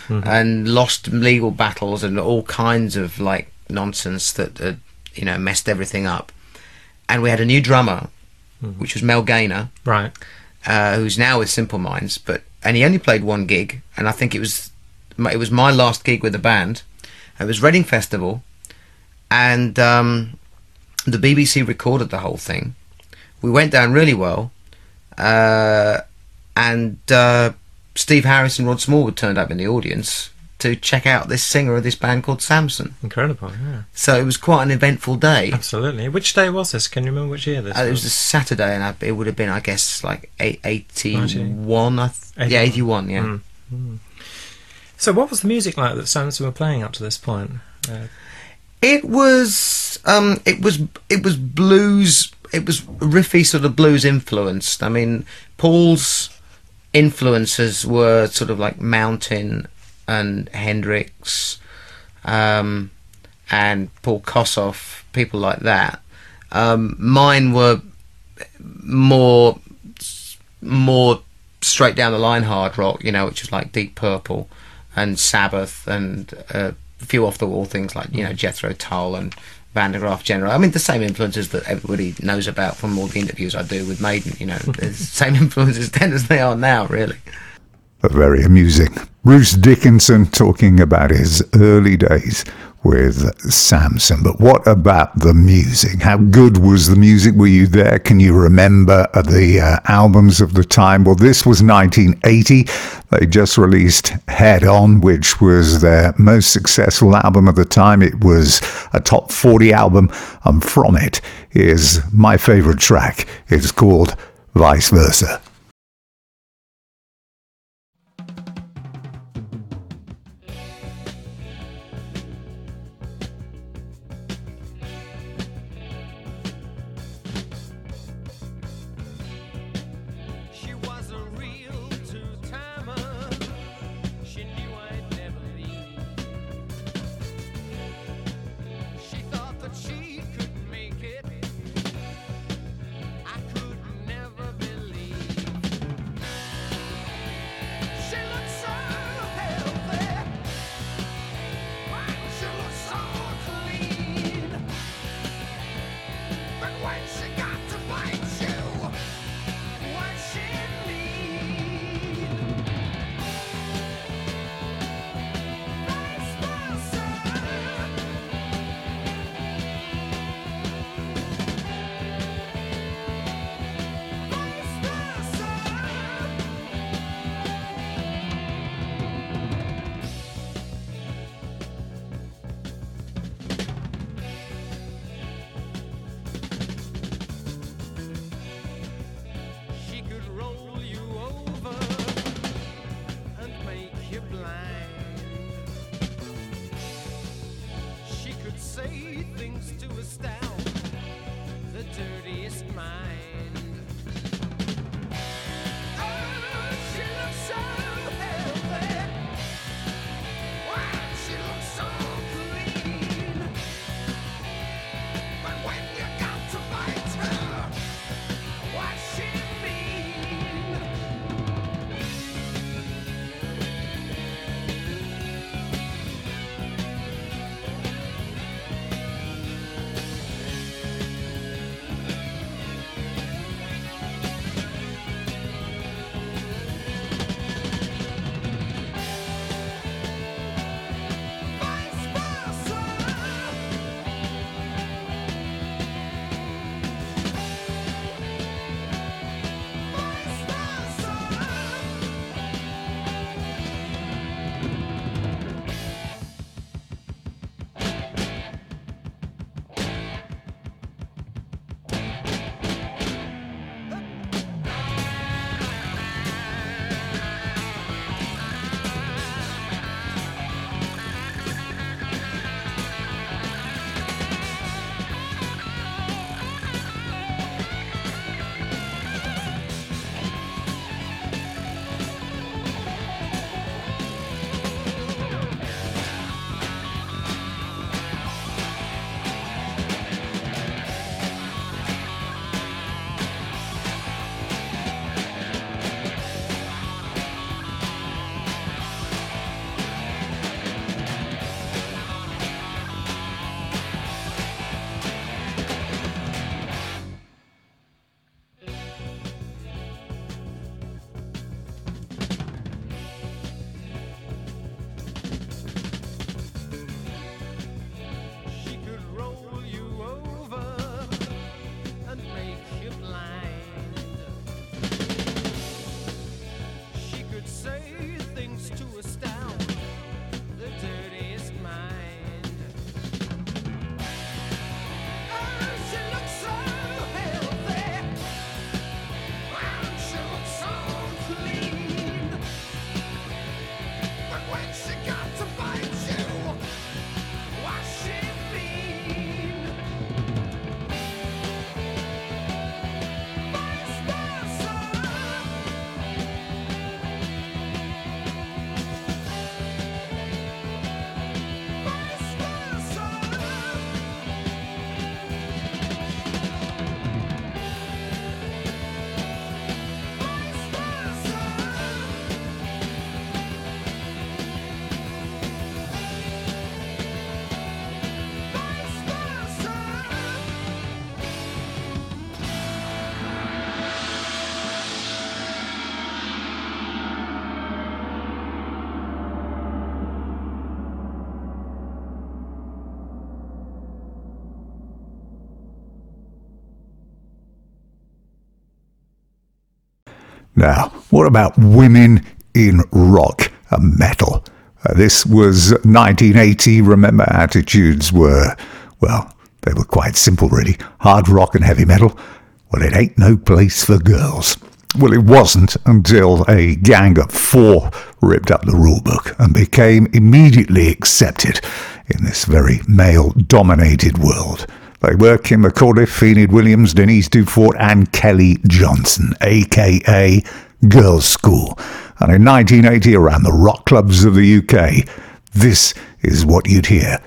mm-hmm. and lost legal battles and all kinds of like nonsense that uh, you know messed everything up. And we had a new drummer, mm-hmm. which was Mel Gaynor, right, uh, who's now with Simple Minds, but and he only played one gig, and I think it was it was my last gig with the band. It was Reading Festival, and um, the B B C recorded the whole thing. We went down really well, uh, and uh, Steve Harris and Rod Smallwood turned up in the audience to check out this singer of this band called Samson. Incredible, yeah. So it was quite an eventful day. Absolutely. Which day was this? Can you remember which year this uh, was? It was a Saturday, and I, it would have been, I guess, like eighty-one. I th- eighty-one. Yeah, eighty-one, yeah. Mm. Mm. So what was the music like that Samson were playing up to this point? Uh, it was, um, it was, it was blues. It was riffy, sort of blues influenced. I mean, Paul's influences were sort of like Mountain and Hendrix, um, and Paul Kossoff, people like that. Um, mine were more, more straight down the line hard rock, you know, which was like Deep Purple and Sabbath and uh, a few off the wall things like, you know, Jethro Tull and Van der Graaf General. I mean, the same influences that everybody knows about from all the interviews I do with Maiden, you know, the same influences then as they are now, really. Very amusing. Bruce Dickinson talking about his early days with Samson. But what about the music? How good was the music? Were you there? Can you remember the uh, albums of the time? Well, this was nineteen eighty. They just released Head On, which was their most successful album of the time. It was a top forty album, and from it is my favorite track. It's called Vice Versa. Now, what about women in rock and metal? Uh, this was nineteen eighty. Remember, attitudes were, well, they were quite simple, really. Hard rock and heavy metal. Well, it ain't no place for girls. Well, it wasn't until a gang of four ripped up the rulebook and became immediately accepted in this very male-dominated world. They were Kim McAuliffe, Enid Williams, Denise Dufort, and Kelly Johnson, a k a. Girls' School. And in nineteen eighty, around the rock clubs of the U K, this is what you'd hear.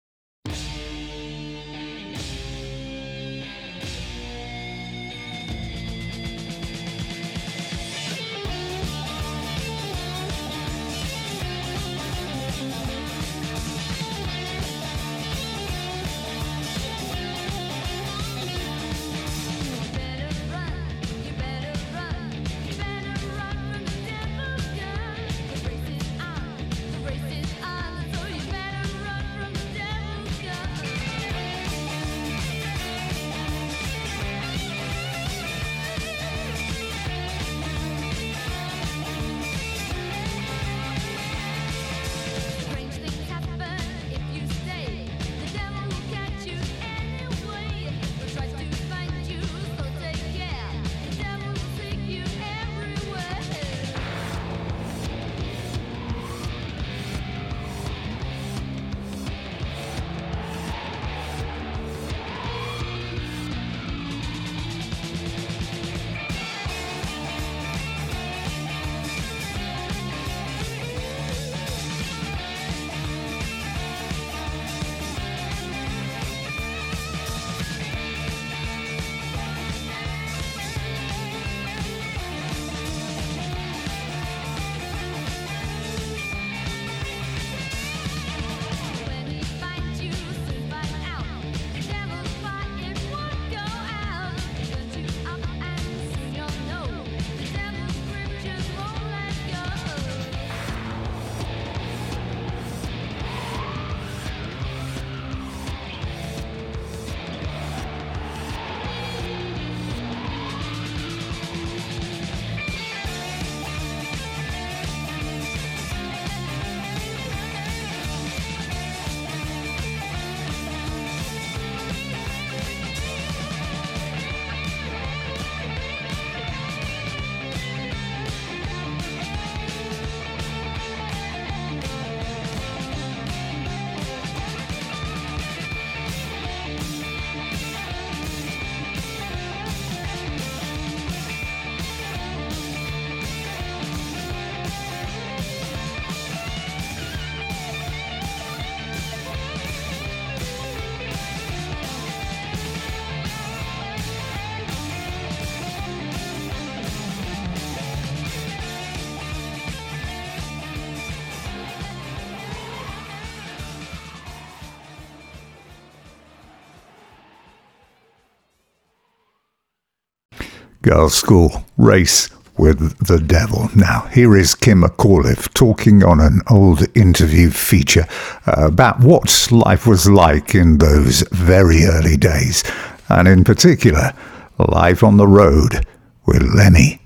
Girls' School, Race with the Devil. Now, here is Kim McAuliffe talking on an old interview feature uh, about what life was like in those very early days, and in particular, life on the road with Lemmy.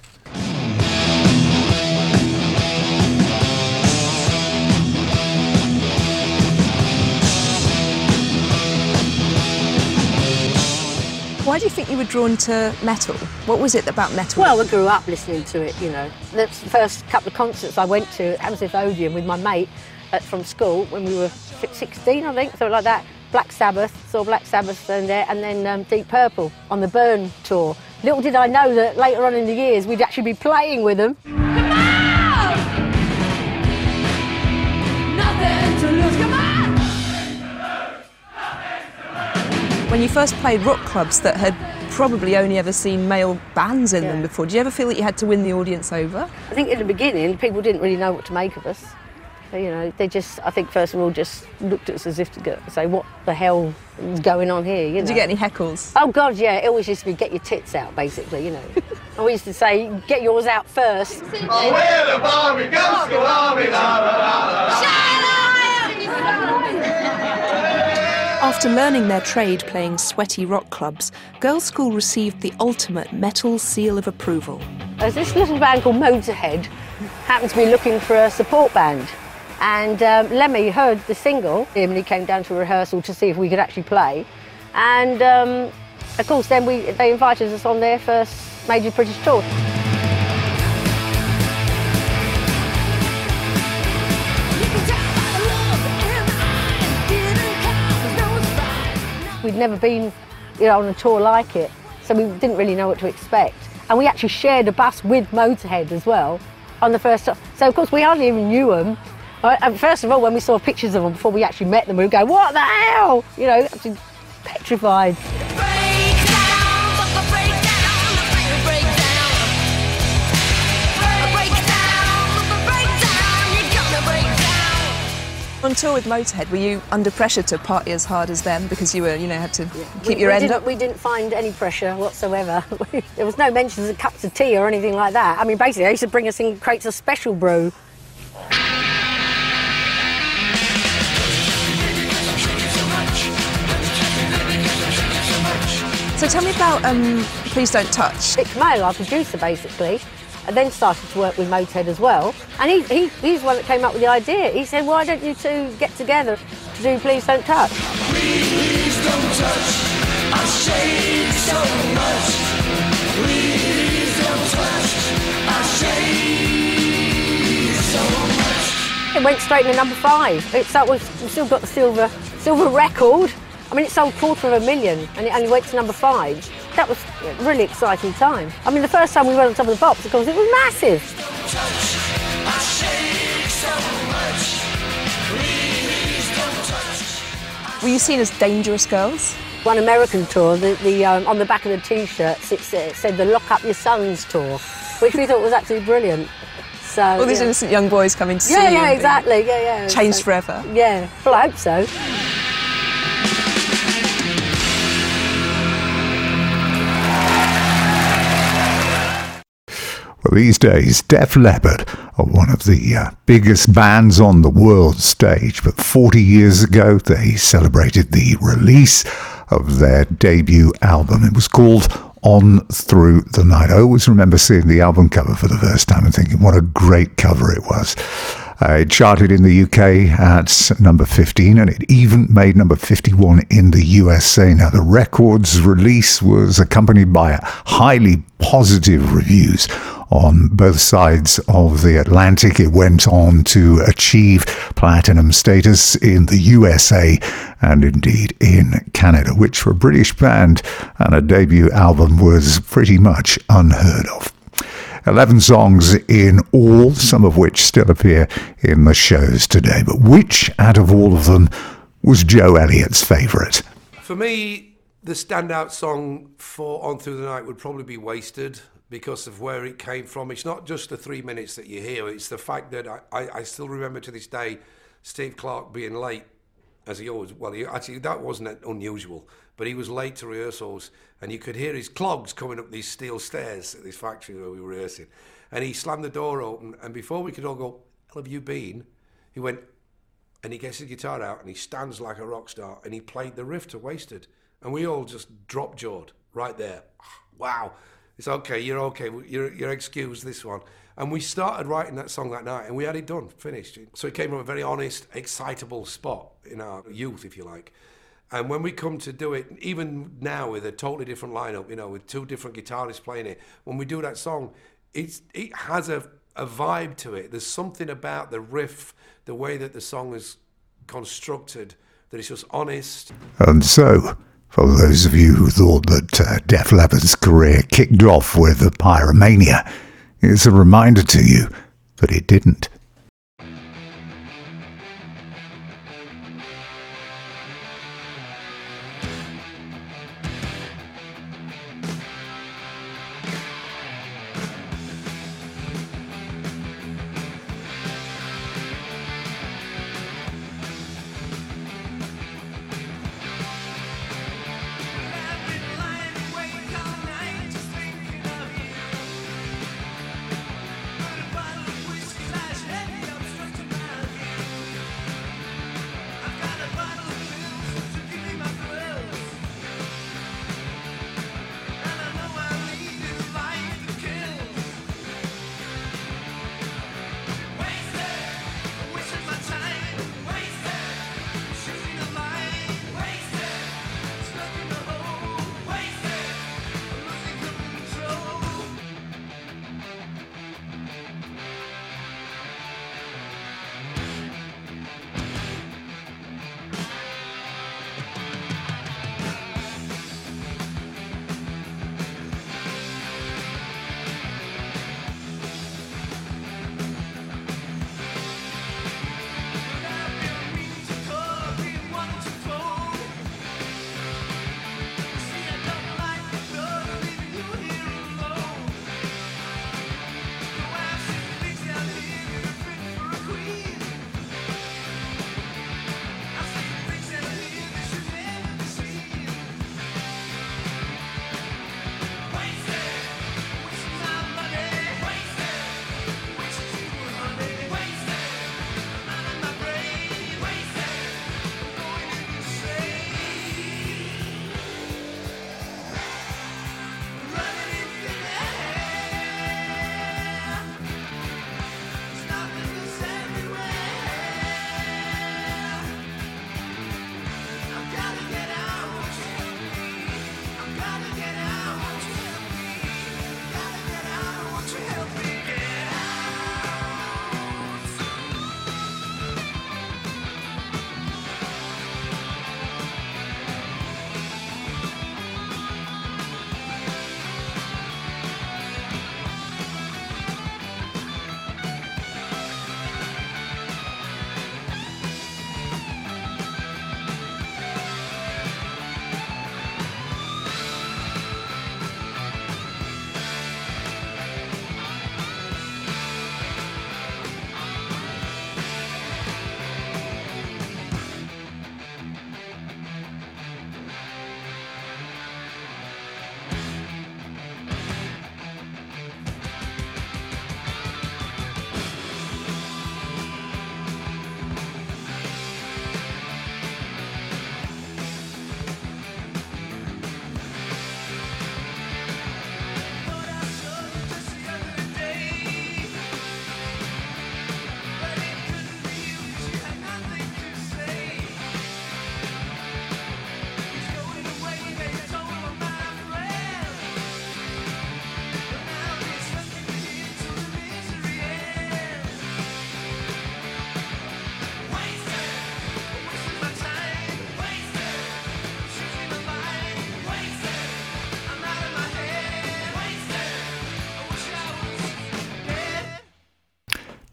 Why do you think you were drawn to metal? What was it about metal? Well, I grew up listening to it, you know. The first couple of concerts I went to at Hammersmith Odeon with my mate at, from school when we were sixteen, I think, something like that. Black Sabbath, saw Black Sabbath and there, and then um, Deep Purple on the Burn tour. Little did I know that later on in the years we'd actually be playing with them. Come on! Nothing to lose, come on! When you first played rock clubs that had probably only ever seen male bands in yeah. them before, did you ever feel that you had to win the audience over? I think in the beginning people didn't really know what to make of us. So, you know, they just, I think first of all, just looked at us as if to go, say, what the hell is going on here, you know? Did you get any heckles? Oh, God, yeah. It always used to be, get your tits out, basically, you know. And we used to say, get yours out first. Oh, where the Barbie goes, go on, la, la, la, la. After learning their trade playing sweaty rock clubs, Girls' School received the ultimate metal seal of approval. There's this little band called Motorhead, happened to be looking for a support band. And um, Lemmy heard the single, and he came down to rehearsal to see if we could actually play. And um, of course, then we, they invited us on their first major British tour. We'd never been, you know, on a tour like it, so we didn't really know what to expect. And we actually shared a bus with Motorhead as well on the first tour. So of course we hardly even knew them. And first of all, when we saw pictures of them before we actually met them, we would go, "What the hell?" You know, absolutely petrified. On tour with Motorhead, were you under pressure to party as hard as them because you were, you know, had to Yeah. keep we, your we end didn't, up? We didn't find any pressure whatsoever. There was no mentions of cups of tea or anything like that. I mean, basically, they used to bring us in crates of special brew. So tell me about um, Please Don't Touch. Dick Mail, our producer, basically, and then started to work with Motorhead as well. And he, he, he's the one that came up with the idea. He said, "Why don't you two get together to do Please Don't Touch?" Please don't touch, I shake so much. Please don't touch, I shake so much. It went straight to number five. It's that was we've still got the silver silver record. I mean, it sold a quarter of a million, and it only went to number five. That was a really exciting time. I mean, the first time we went on top of the pops, of course, it was massive. Were you seen as dangerous girls? One American tour, the, the um, on the back of the T-shirts, it said, it said the Lock Up Your Sons tour, which we thought was absolutely brilliant. So, All these yeah. innocent young boys coming to see Yeah, you. yeah, and being exactly. Yeah, yeah. Changed So- forever. Yeah. Well, I hope so. Well, these days, Def Leppard are one of the uh, biggest bands on the world stage, but forty years ago they celebrated the release of their debut album. It was called On Through the Night. I always remember seeing the album cover for the first time and thinking what a great cover it was. Uh, it charted in the U K at number fifteen, and it even made number fifty-one in the U S A. Now, the record's release was accompanied by highly positive reviews on both sides of the Atlantic. It went on to achieve platinum status in the U S A and indeed in Canada, which for a British band and a debut album was pretty much unheard of. eleven songs in all, some of which still appear in the shows today. But which out of all of them was Joe Elliott's favourite? For me, the standout song for On Through the Night would probably be Wasted, because of where it came from. It's not just the three minutes that you hear, it's the fact that I, I, I still remember to this day Steve Clark being late, as he always, well, he, actually that wasn't unusual, but he was late to rehearsals, and you could hear his clogs coming up these steel stairs at this factory where we were rehearsing. And he slammed the door open, and before we could all go, "Hell have you been?" he went, and he gets his guitar out, and he stands like a rock star, and he played the riff to Wasted. And we all just drop-jawed right there. Wow. It's okay, you're okay, you're, you're excused this one. And we started writing that song that night, and we had it done, finished. So it came from a very honest, excitable spot in our youth, if you like. And when we come to do it, even now with a totally different lineup, you know, with two different guitarists playing it, when we do that song, it's, it has a, a vibe to it. There's something about the riff, the way that the song is constructed, that it's just honest. And so, for those of you who thought that uh, Def Leppard's career kicked off with Pyromania, it's a reminder to you that it didn't.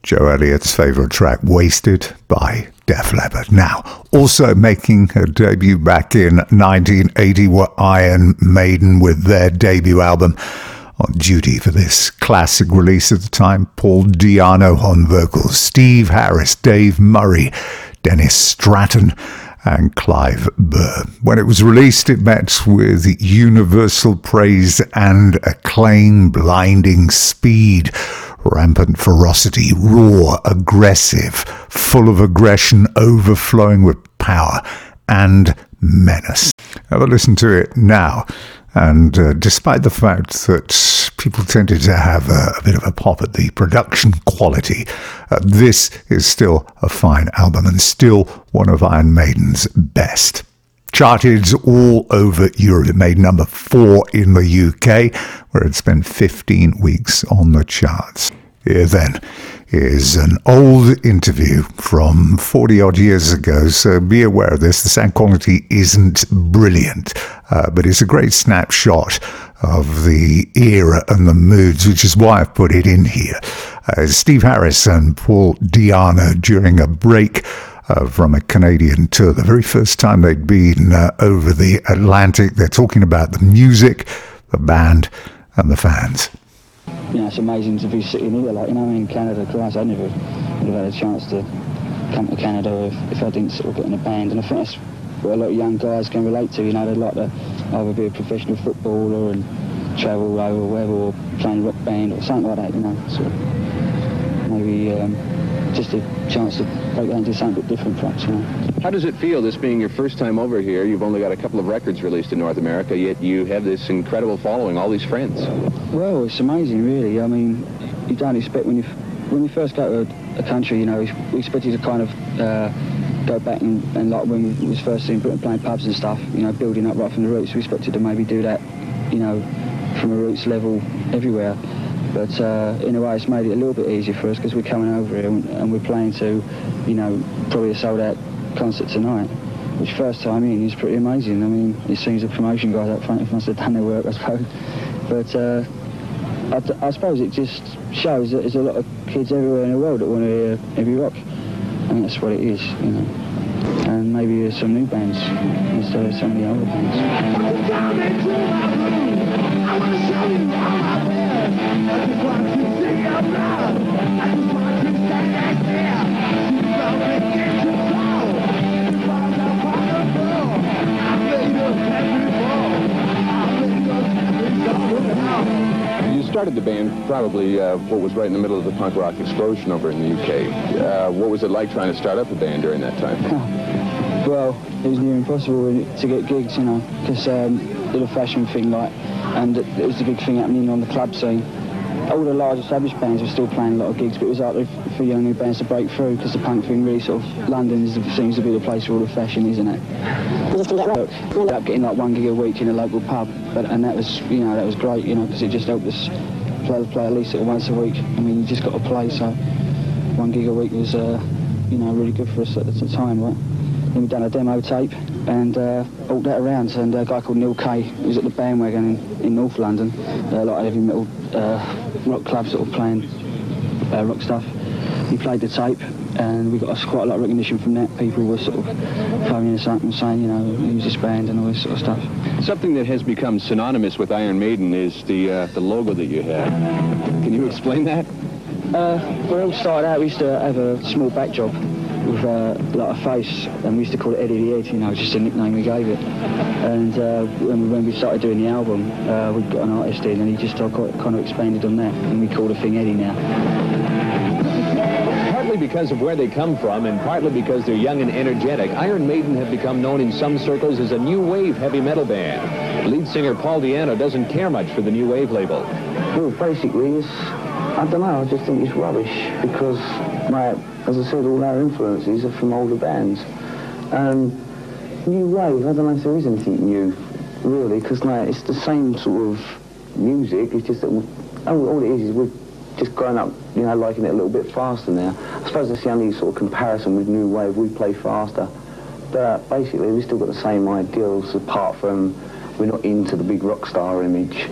Joe Elliott's favourite track, Wasted, by Def Leppard. Now, also making a debut back in nineteen eighty were Iron Maiden with their debut album. On duty for this classic release at the time, Paul Di'Anno on vocals, Steve Harris, Dave Murray, Dennis Stratton, and Clive Burr. When it was released, it met with universal praise and acclaim, blinding speed, rampant ferocity, raw, aggressive, full of aggression, overflowing with power and menace. Have a listen to it now. And uh, despite the fact that people tended to have a, a bit of a pop at the production quality, uh, this is still a fine album and still one of Iron Maiden's best. Charted all over Europe. It made number four in the U K, where it spent fifteen weeks on the charts. Here then is an old interview from forty odd years ago, so be aware of this. The sound quality isn't brilliant, uh, but it's a great snapshot of the era and the moods, which is why I've put it in here. Uh, Steve Harris and Paul Di'Anno during a break uh, from a Canadian tour, the very first time they'd been uh, over the Atlantic. They're talking about the music, the band, and the fans. You know, it's amazing to be sitting here, like, you know, in Canada. Christ, I never would have had a chance to come to Canada if, if I didn't sort of get in a band. And I think that's what a lot of young guys can relate to, you know. They'd like to either be a professional footballer and travel over or whatever, or playing a rock band or something like that, you know. So maybe um, just a chance to break out and do something a bit different, perhaps, you know. How does it feel, this being your first time over here? You've only got a couple of records released in North America, yet you have this incredible following, all these friends. Well, it's amazing, really. I mean, you don't expect when you when we first go to a, a country, you know, we expect you to kind of uh, go back and, and like when we was first in Britain playing pubs and stuff, you know, building up right from the roots. We expected to maybe do that, you know, from a roots level everywhere. But uh, in a way, it's made it a little bit easier for us because we're coming over here and, and we're playing to, you know, probably a sold-out concert tonight, which first time in is pretty amazing. I mean, it seems the promotion guys up front must have done their work, I suppose. But uh, I, I suppose it just shows that there's a lot of kids everywhere in the world that want to hear heavy rock. I think that's what it is, you know. And maybe there's some new bands instead of some of the older bands. You started the band probably uh, what was right in the middle of the punk rock explosion over in the U K. Uh, what was it like trying to start up a band during that time? Well, it was near impossible to get gigs, you know, because um, the little fashion thing, like, and it was the big thing happening on the club scene. All the large established bands were still playing a lot of gigs, but it was hard for young new bands to break through because the punk thing really sort of, London is, seems to be the place where all the fashion is, isn't it? You just get Look, ended up getting like one gig a week in a local pub, but and that was, you know, that was great, you know, because it just helped us play, play at least sort of once a week. I mean, you just got to play, so one gig a week was, uh, you know, really good for us at the time, right? Then we done a demo tape and uh, all that around, and a guy called Neil Kay, who was at the Bandwagon in, in North London, uh, like a heavy metal uh, rock club sort of playing uh, rock stuff. He played the tape and we got us quite a lot of recognition from that. People were sort of phoning us up and saying, you know, who's this band and all this sort of stuff. Something that has become synonymous with Iron Maiden is the uh, the logo that you have. Can you explain that? Uh, when it all started out, we used to have a small back job with uh, like a face, and we used to call it Eddie the Head, you know, just a nickname we gave it. And uh, when, when we started doing the album, uh, we got an artist in and he just uh, kind of expanded on that, and we call the thing Eddie now. Partly because of where they come from and partly because they're young and energetic, Iron Maiden have become known in some circles as a new wave heavy metal band. Lead singer Paul Di'Anno doesn't care much for the new wave label. Well, basically, it's, I don't know, I just think it's rubbish because, like, as I said, all our influences are from older bands. And new wave, I don't know if there is anything new, really, because like, it's the same sort of music, it's just that we, all, all it is is we've just grown up, you know, liking it a little bit faster now. I suppose that's the only sort of comparison with new wave, we play faster. But basically, we've still got the same ideals, apart from we're not into the big rock star image.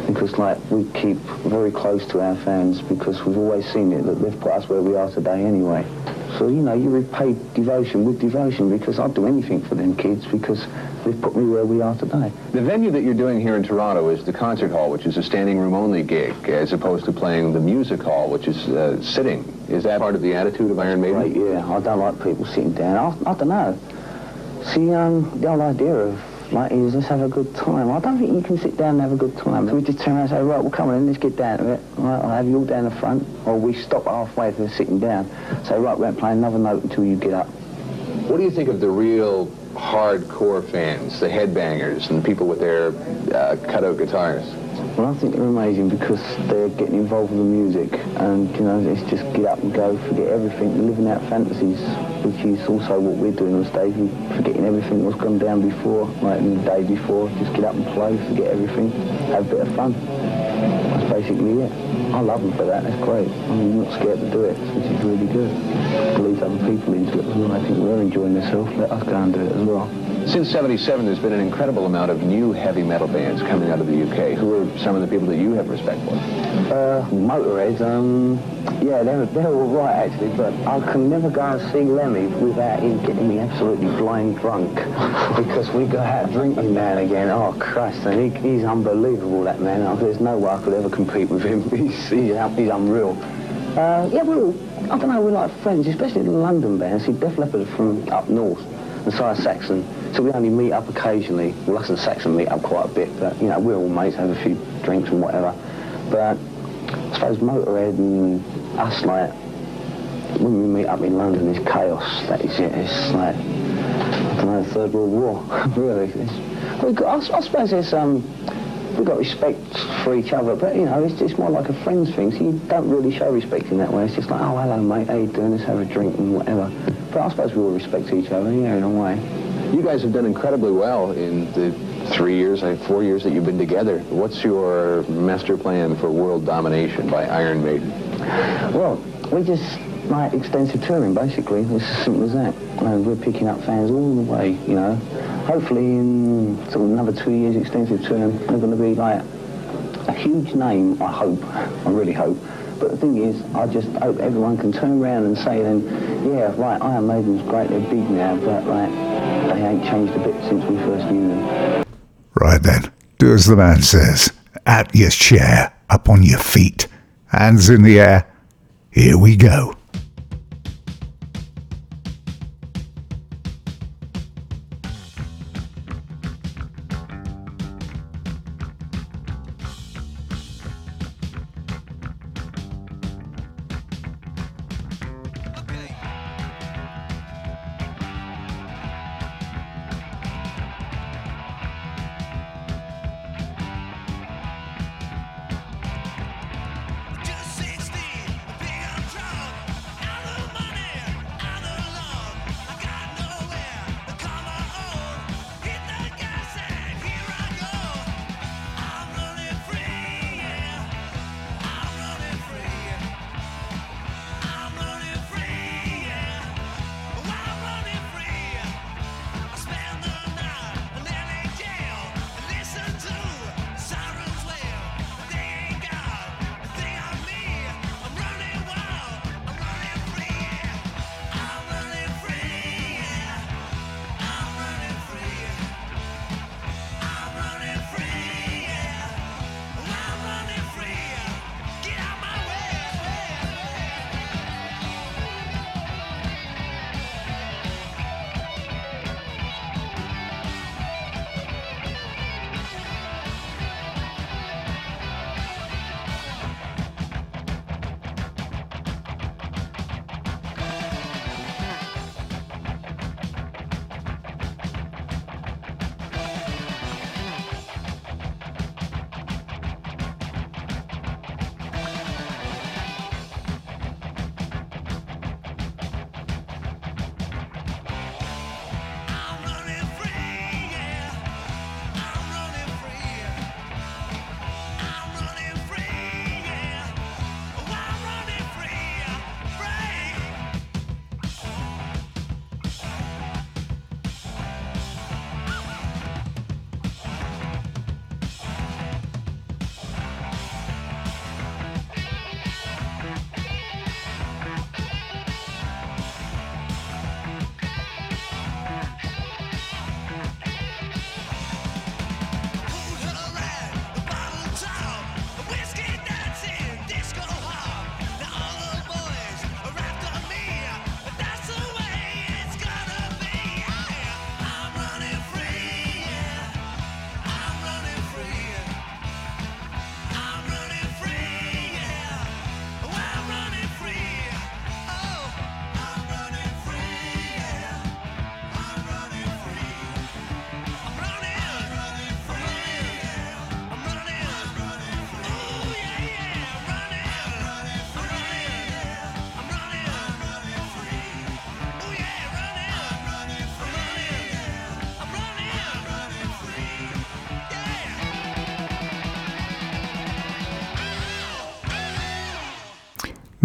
because like we keep very close to our fans because we've always seen it that they've put us where we are today anyway. So, you know, you repay devotion with devotion because I'd do anything for them kids because they've put me where we are today. The venue that you're doing here in Toronto is the concert hall, which is a standing room only gig, as opposed to playing the music hall, which is uh, sitting. Is that part of the attitude of Iron Maiden? Right, yeah, I don't like people sitting down. I, I don't know. See, um, the whole idea of like is let's have a good time. I don't think you can sit down and have a good time. We just turn around and say, right, well, come on, let's get down to it. Right, I'll have you all down the front, or we stop halfway if they're sitting down. Say, right, we won't play another note until you get up. What do you think of the real hardcore fans, the headbangers, and people with their uh, cutout guitars? Well, I think they're amazing because they're getting involved with the music, and you know, it's just get up and go, forget everything, living out fantasies, which is also what we're doing on stage. We're forgetting everything that's gone down before, like the day before. Just get up and play, forget everything, have a bit of fun. That's basically it. I love them for that. That's great. I mean, I'm not scared to do it, which is really good. Lead other people into it as well. I think we're enjoying themselves. Let us go and do it as well. Since seventy-seven, there's been an incredible amount of new heavy metal bands coming out of the U K. Who are some of the people that you have respect for? Uh, Motorhead, um, yeah, they're, they're all right, actually, but I can never go and see Lemmy without him getting me absolutely blind drunk, because we go out drinking now and again. Oh, Christ, and he, he's unbelievable, that man. There's no way I could ever compete with him. He's, he's, he's unreal. Uh, yeah, we're all, I don't know, we're like friends, especially the London bands. See, Def Leppard are from up north, and so are Saxon. So we only meet up occasionally. Well, us and Saxon meet up quite a bit, but, you know, we're all mates, have a few drinks and whatever. But I suppose Motorhead and us, like, when we meet up in London, it's chaos. That is it. It's like, I don't know, Third World War, really. It's, we got, I, I suppose there's, um, we've got respect for each other, but, you know, it's just more like a friends thing. So you don't really show respect in that way. It's just like, oh, hello, mate, how you doing? Let's have a drink and whatever. But I suppose we all respect each other, yeah, in a way. You guys have done incredibly well in the three years, I four years that you've been together. What's your master plan for world domination by Iron Maiden? Well, we just like extensive touring, basically. It's as simple as that. And we're picking up fans all the way, you know. Hopefully in sort of another two years extensive touring, they're going to be like a huge name, I hope. I really hope. But the thing is, I just hope everyone can turn around and say then, yeah, right, Iron Maiden's great, they're big now, but like, they ain't changed a bit since we first knew them. Right then, do as the man says. At your chair, up on your feet, hands in the air. Here we go. sixteen, I think I'm drunk.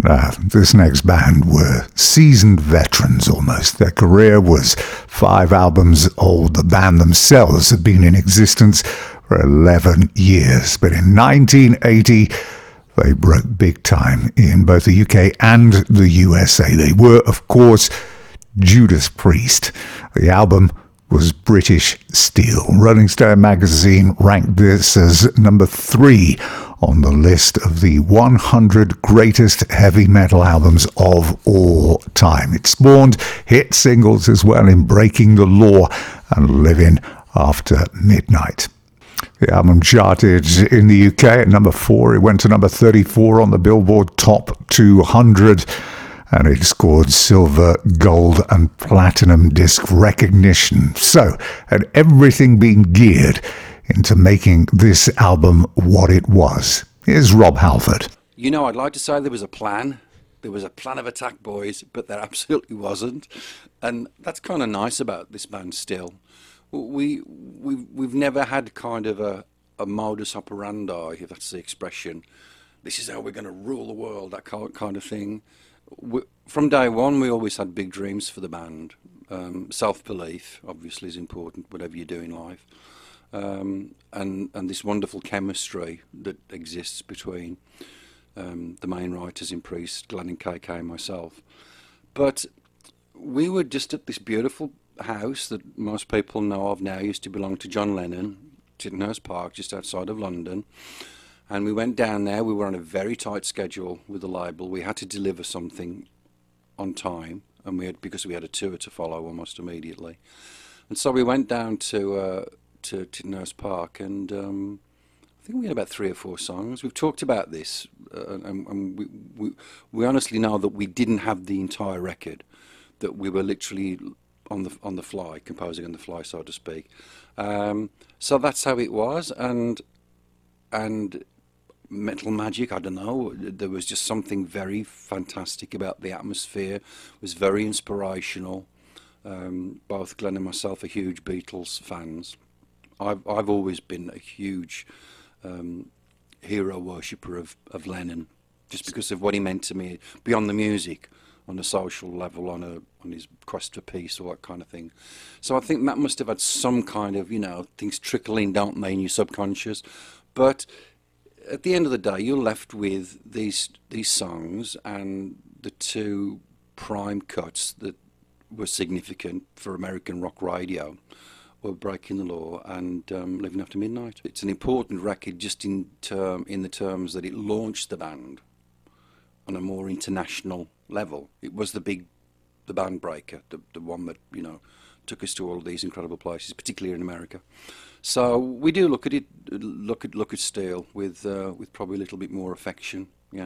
Now, this next band were seasoned veterans almost. Their career was five albums old. The band themselves had been in existence for eleven years. But in nineteen eighty, they broke big time in both the U K and the U S A. They were, of course, Judas Priest. The album was British Steel. Rolling Stone magazine ranked this as number three on the list of the one hundred greatest heavy metal albums of all time. It spawned hit singles as well in Breaking the Law and Living After Midnight. The album charted in the U K at number four. It went to number thirty-four on the Billboard Top two hundred, and it scored silver, gold, and platinum disc recognition. So, had everything been geared into making this album what it was? Here's Rob Halford. You know, I'd like to say there was a plan. There was a plan of attack, boys, but there absolutely wasn't. And that's kind of nice about this band still. We, we, we've never had kind of a, a modus operandi, if that's the expression. This is how we're going to rule the world, that kind of thing. We, from day one, we always had big dreams for the band. Um, self-belief, obviously, is important, whatever you do in life. Um, and, and this wonderful chemistry that exists between um, the main writers in Priest, Glenn and K K and myself. But we were just at this beautiful house that most people know of now, used to belong to John Lennon, Tittenhurst Park, just outside of London. And we went down there. We were on a very tight schedule with the label. We had to deliver something on time, and we had, because we had a tour to follow almost immediately. And so we went down to uh, to Tittenhurst Park, and um, I think we had about three or four songs. We've talked about this, uh, and, and we, we we honestly know that we didn't have the entire record, that we were literally on the on the fly, composing on the fly, so to speak. Um, so that's how it was, and and. Metal magic, I don't know, there was just something very fantastic about the atmosphere. It was very inspirational. Um, both Glenn and myself are huge Beatles fans. I've, I've always been a huge um, hero worshipper of, of Lennon, just because of what he meant to me, beyond the music, on a social level, on a on his quest for peace, or that kind of thing. So I think that must have had some kind of, you know, things trickle in, don't they, in your subconscious. But at the end of the day, you're left with these these songs, and the two prime cuts that were significant for American rock radio were Breaking the Law and um, Living After Midnight. It's an important record just in term in the terms that it launched the band on a more international level. It was the big, the band breaker, the the one that, you know, took us to all of these incredible places, particularly in America. So we do look at it, look at look at Steel with uh, with probably a little bit more affection, yeah.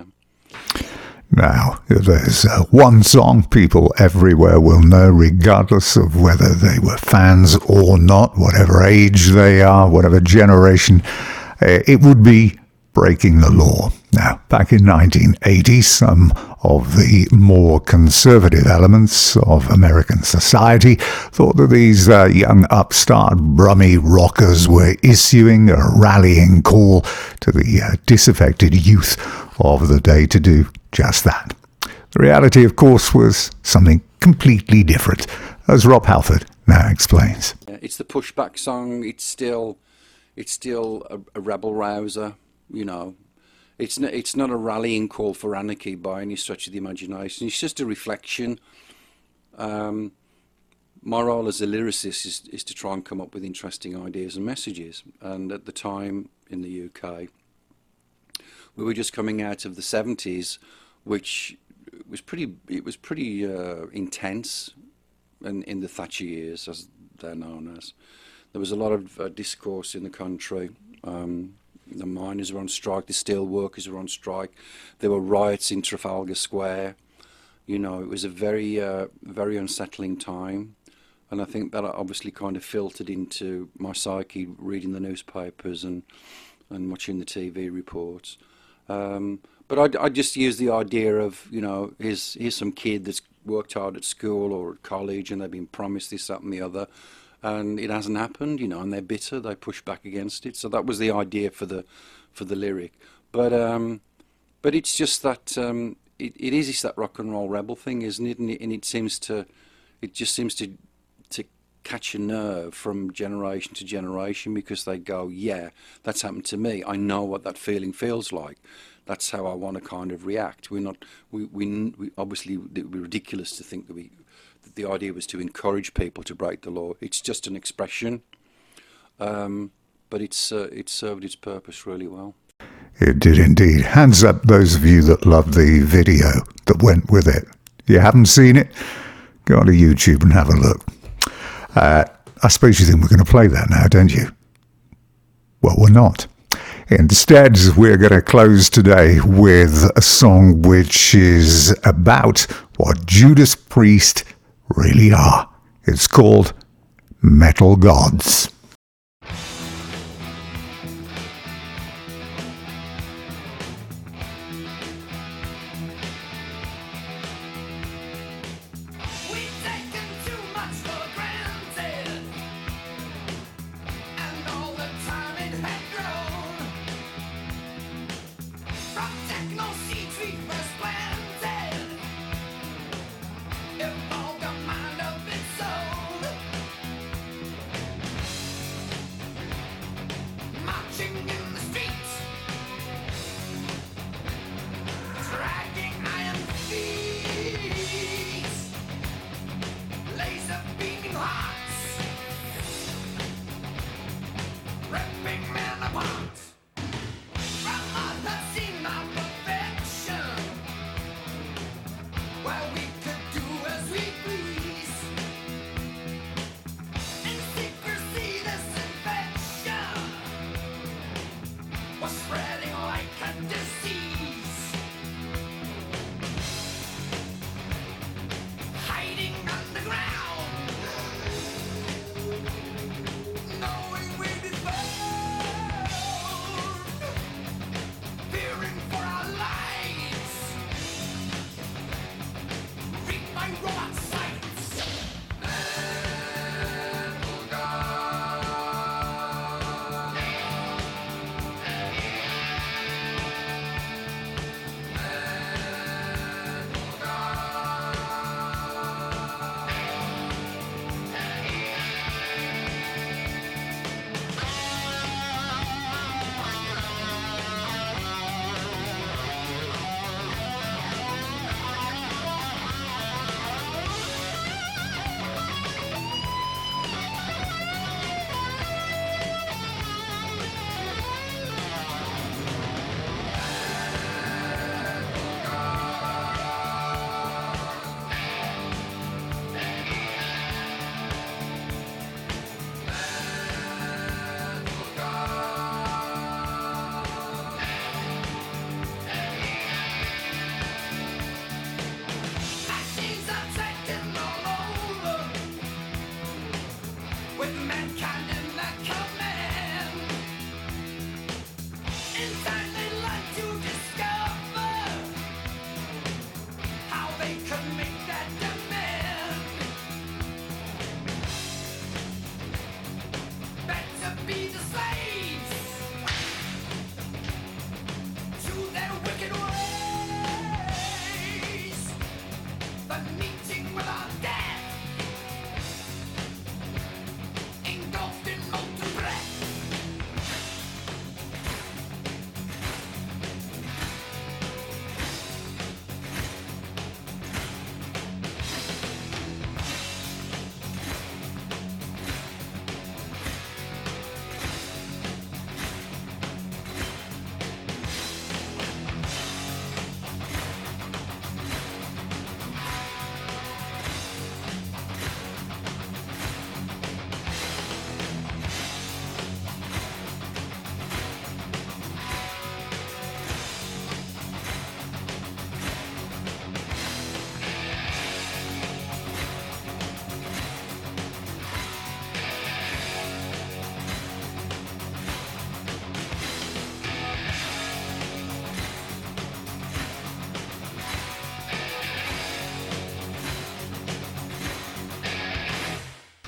Now, there's uh, one song people everywhere will know, regardless of whether they were fans or not, whatever age they are, whatever generation. Uh, it would be Breaking the Law. Now, back in nineteen eighty, some of the more conservative elements of American society thought that these uh, young upstart Brummie rockers were issuing a rallying call to the uh, disaffected youth of the day to do just that. The reality, of course, was something completely different, as Rob Halford now explains. It's the pushback song. It's still, it's still a, a rebel rouser. You know, it's not, it's not a rallying call for anarchy by any stretch of the imagination. It's just a reflection. Um, my role as a lyricist is, is to try and come up with interesting ideas and messages. And at the time in the U K, we were just coming out of the seventies, which was pretty. It was pretty uh, intense, and in the Thatcher years, as they're known as, there was a lot of uh, discourse in the country. Um, The miners were on strike, the steel workers were on strike. There were riots in Trafalgar Square. You know, it was a very, uh, very unsettling time. And I think that obviously kind of filtered into my psyche, reading the newspapers and, and watching the T V reports. Um, but I, I just use the idea of, you know, here's, here's some kid that's worked hard at school or at college and they've been promised this, that and the other. And it hasn't happened, you know, and they're bitter. They push back against it. So that was the idea for the for the lyric. But um, but it's just that um, it, it is it's that rock and roll rebel thing, isn't it? And it, and it seems to, it just seems to to catch a nerve from generation to generation, because they go, yeah, that's happened to me. I know what that feeling feels like. That's how I want to kind of react. We're not, we, we, we obviously, it would be ridiculous to think that we, that the idea was to encourage people to break the law. It's just an expression, um, but it's uh, it served its purpose really well. It did indeed. Hands up those of you that love the video that went with it. You haven't seen it? Go onto YouTube and have a look. Uh, I suppose you think we're going to play that now, don't you? Well, we're not. Instead, we're going to close today with a song which is about what Judas Priest really are. It's called Metal Gods.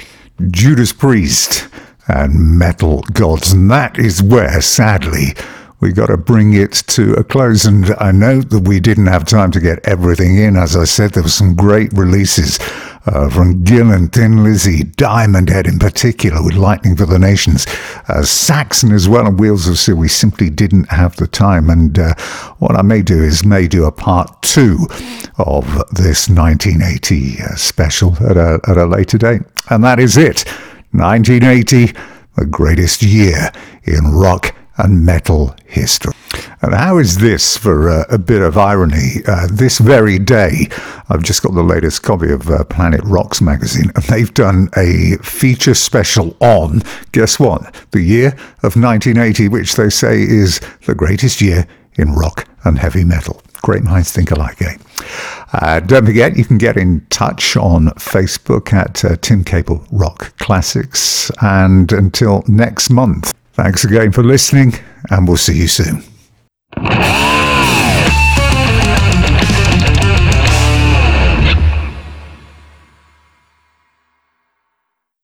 Judas Priest and Metal Gods. And that is where, sadly, we got to bring it to a close. And I know that we didn't have time to get everything in. As I said, there were some great releases uh, from Gillan, Thin Lizzy, Diamond Head in particular, with Lightning for the Nations, uh, Saxon as well, and Wheels of Steel. We simply didn't have the time. And uh, what I may do is may do a part two of this nineteen eighty uh, special at a, at a later date. And that is it. nineteen eighty, the greatest year in rock and metal history. And how is this for uh, a bit of irony? Uh, this very day, I've just got the latest copy of uh, Planet Rocks magazine, and they've done a feature special on, guess what, the year of nineteen eighty, which they say is the greatest year in rock and heavy metal. Great minds think alike, eh? Uh, don't forget, you can get in touch on Facebook at uh, Tim Capel Rock Classics. And until next month, thanks again for listening, and we'll see you soon.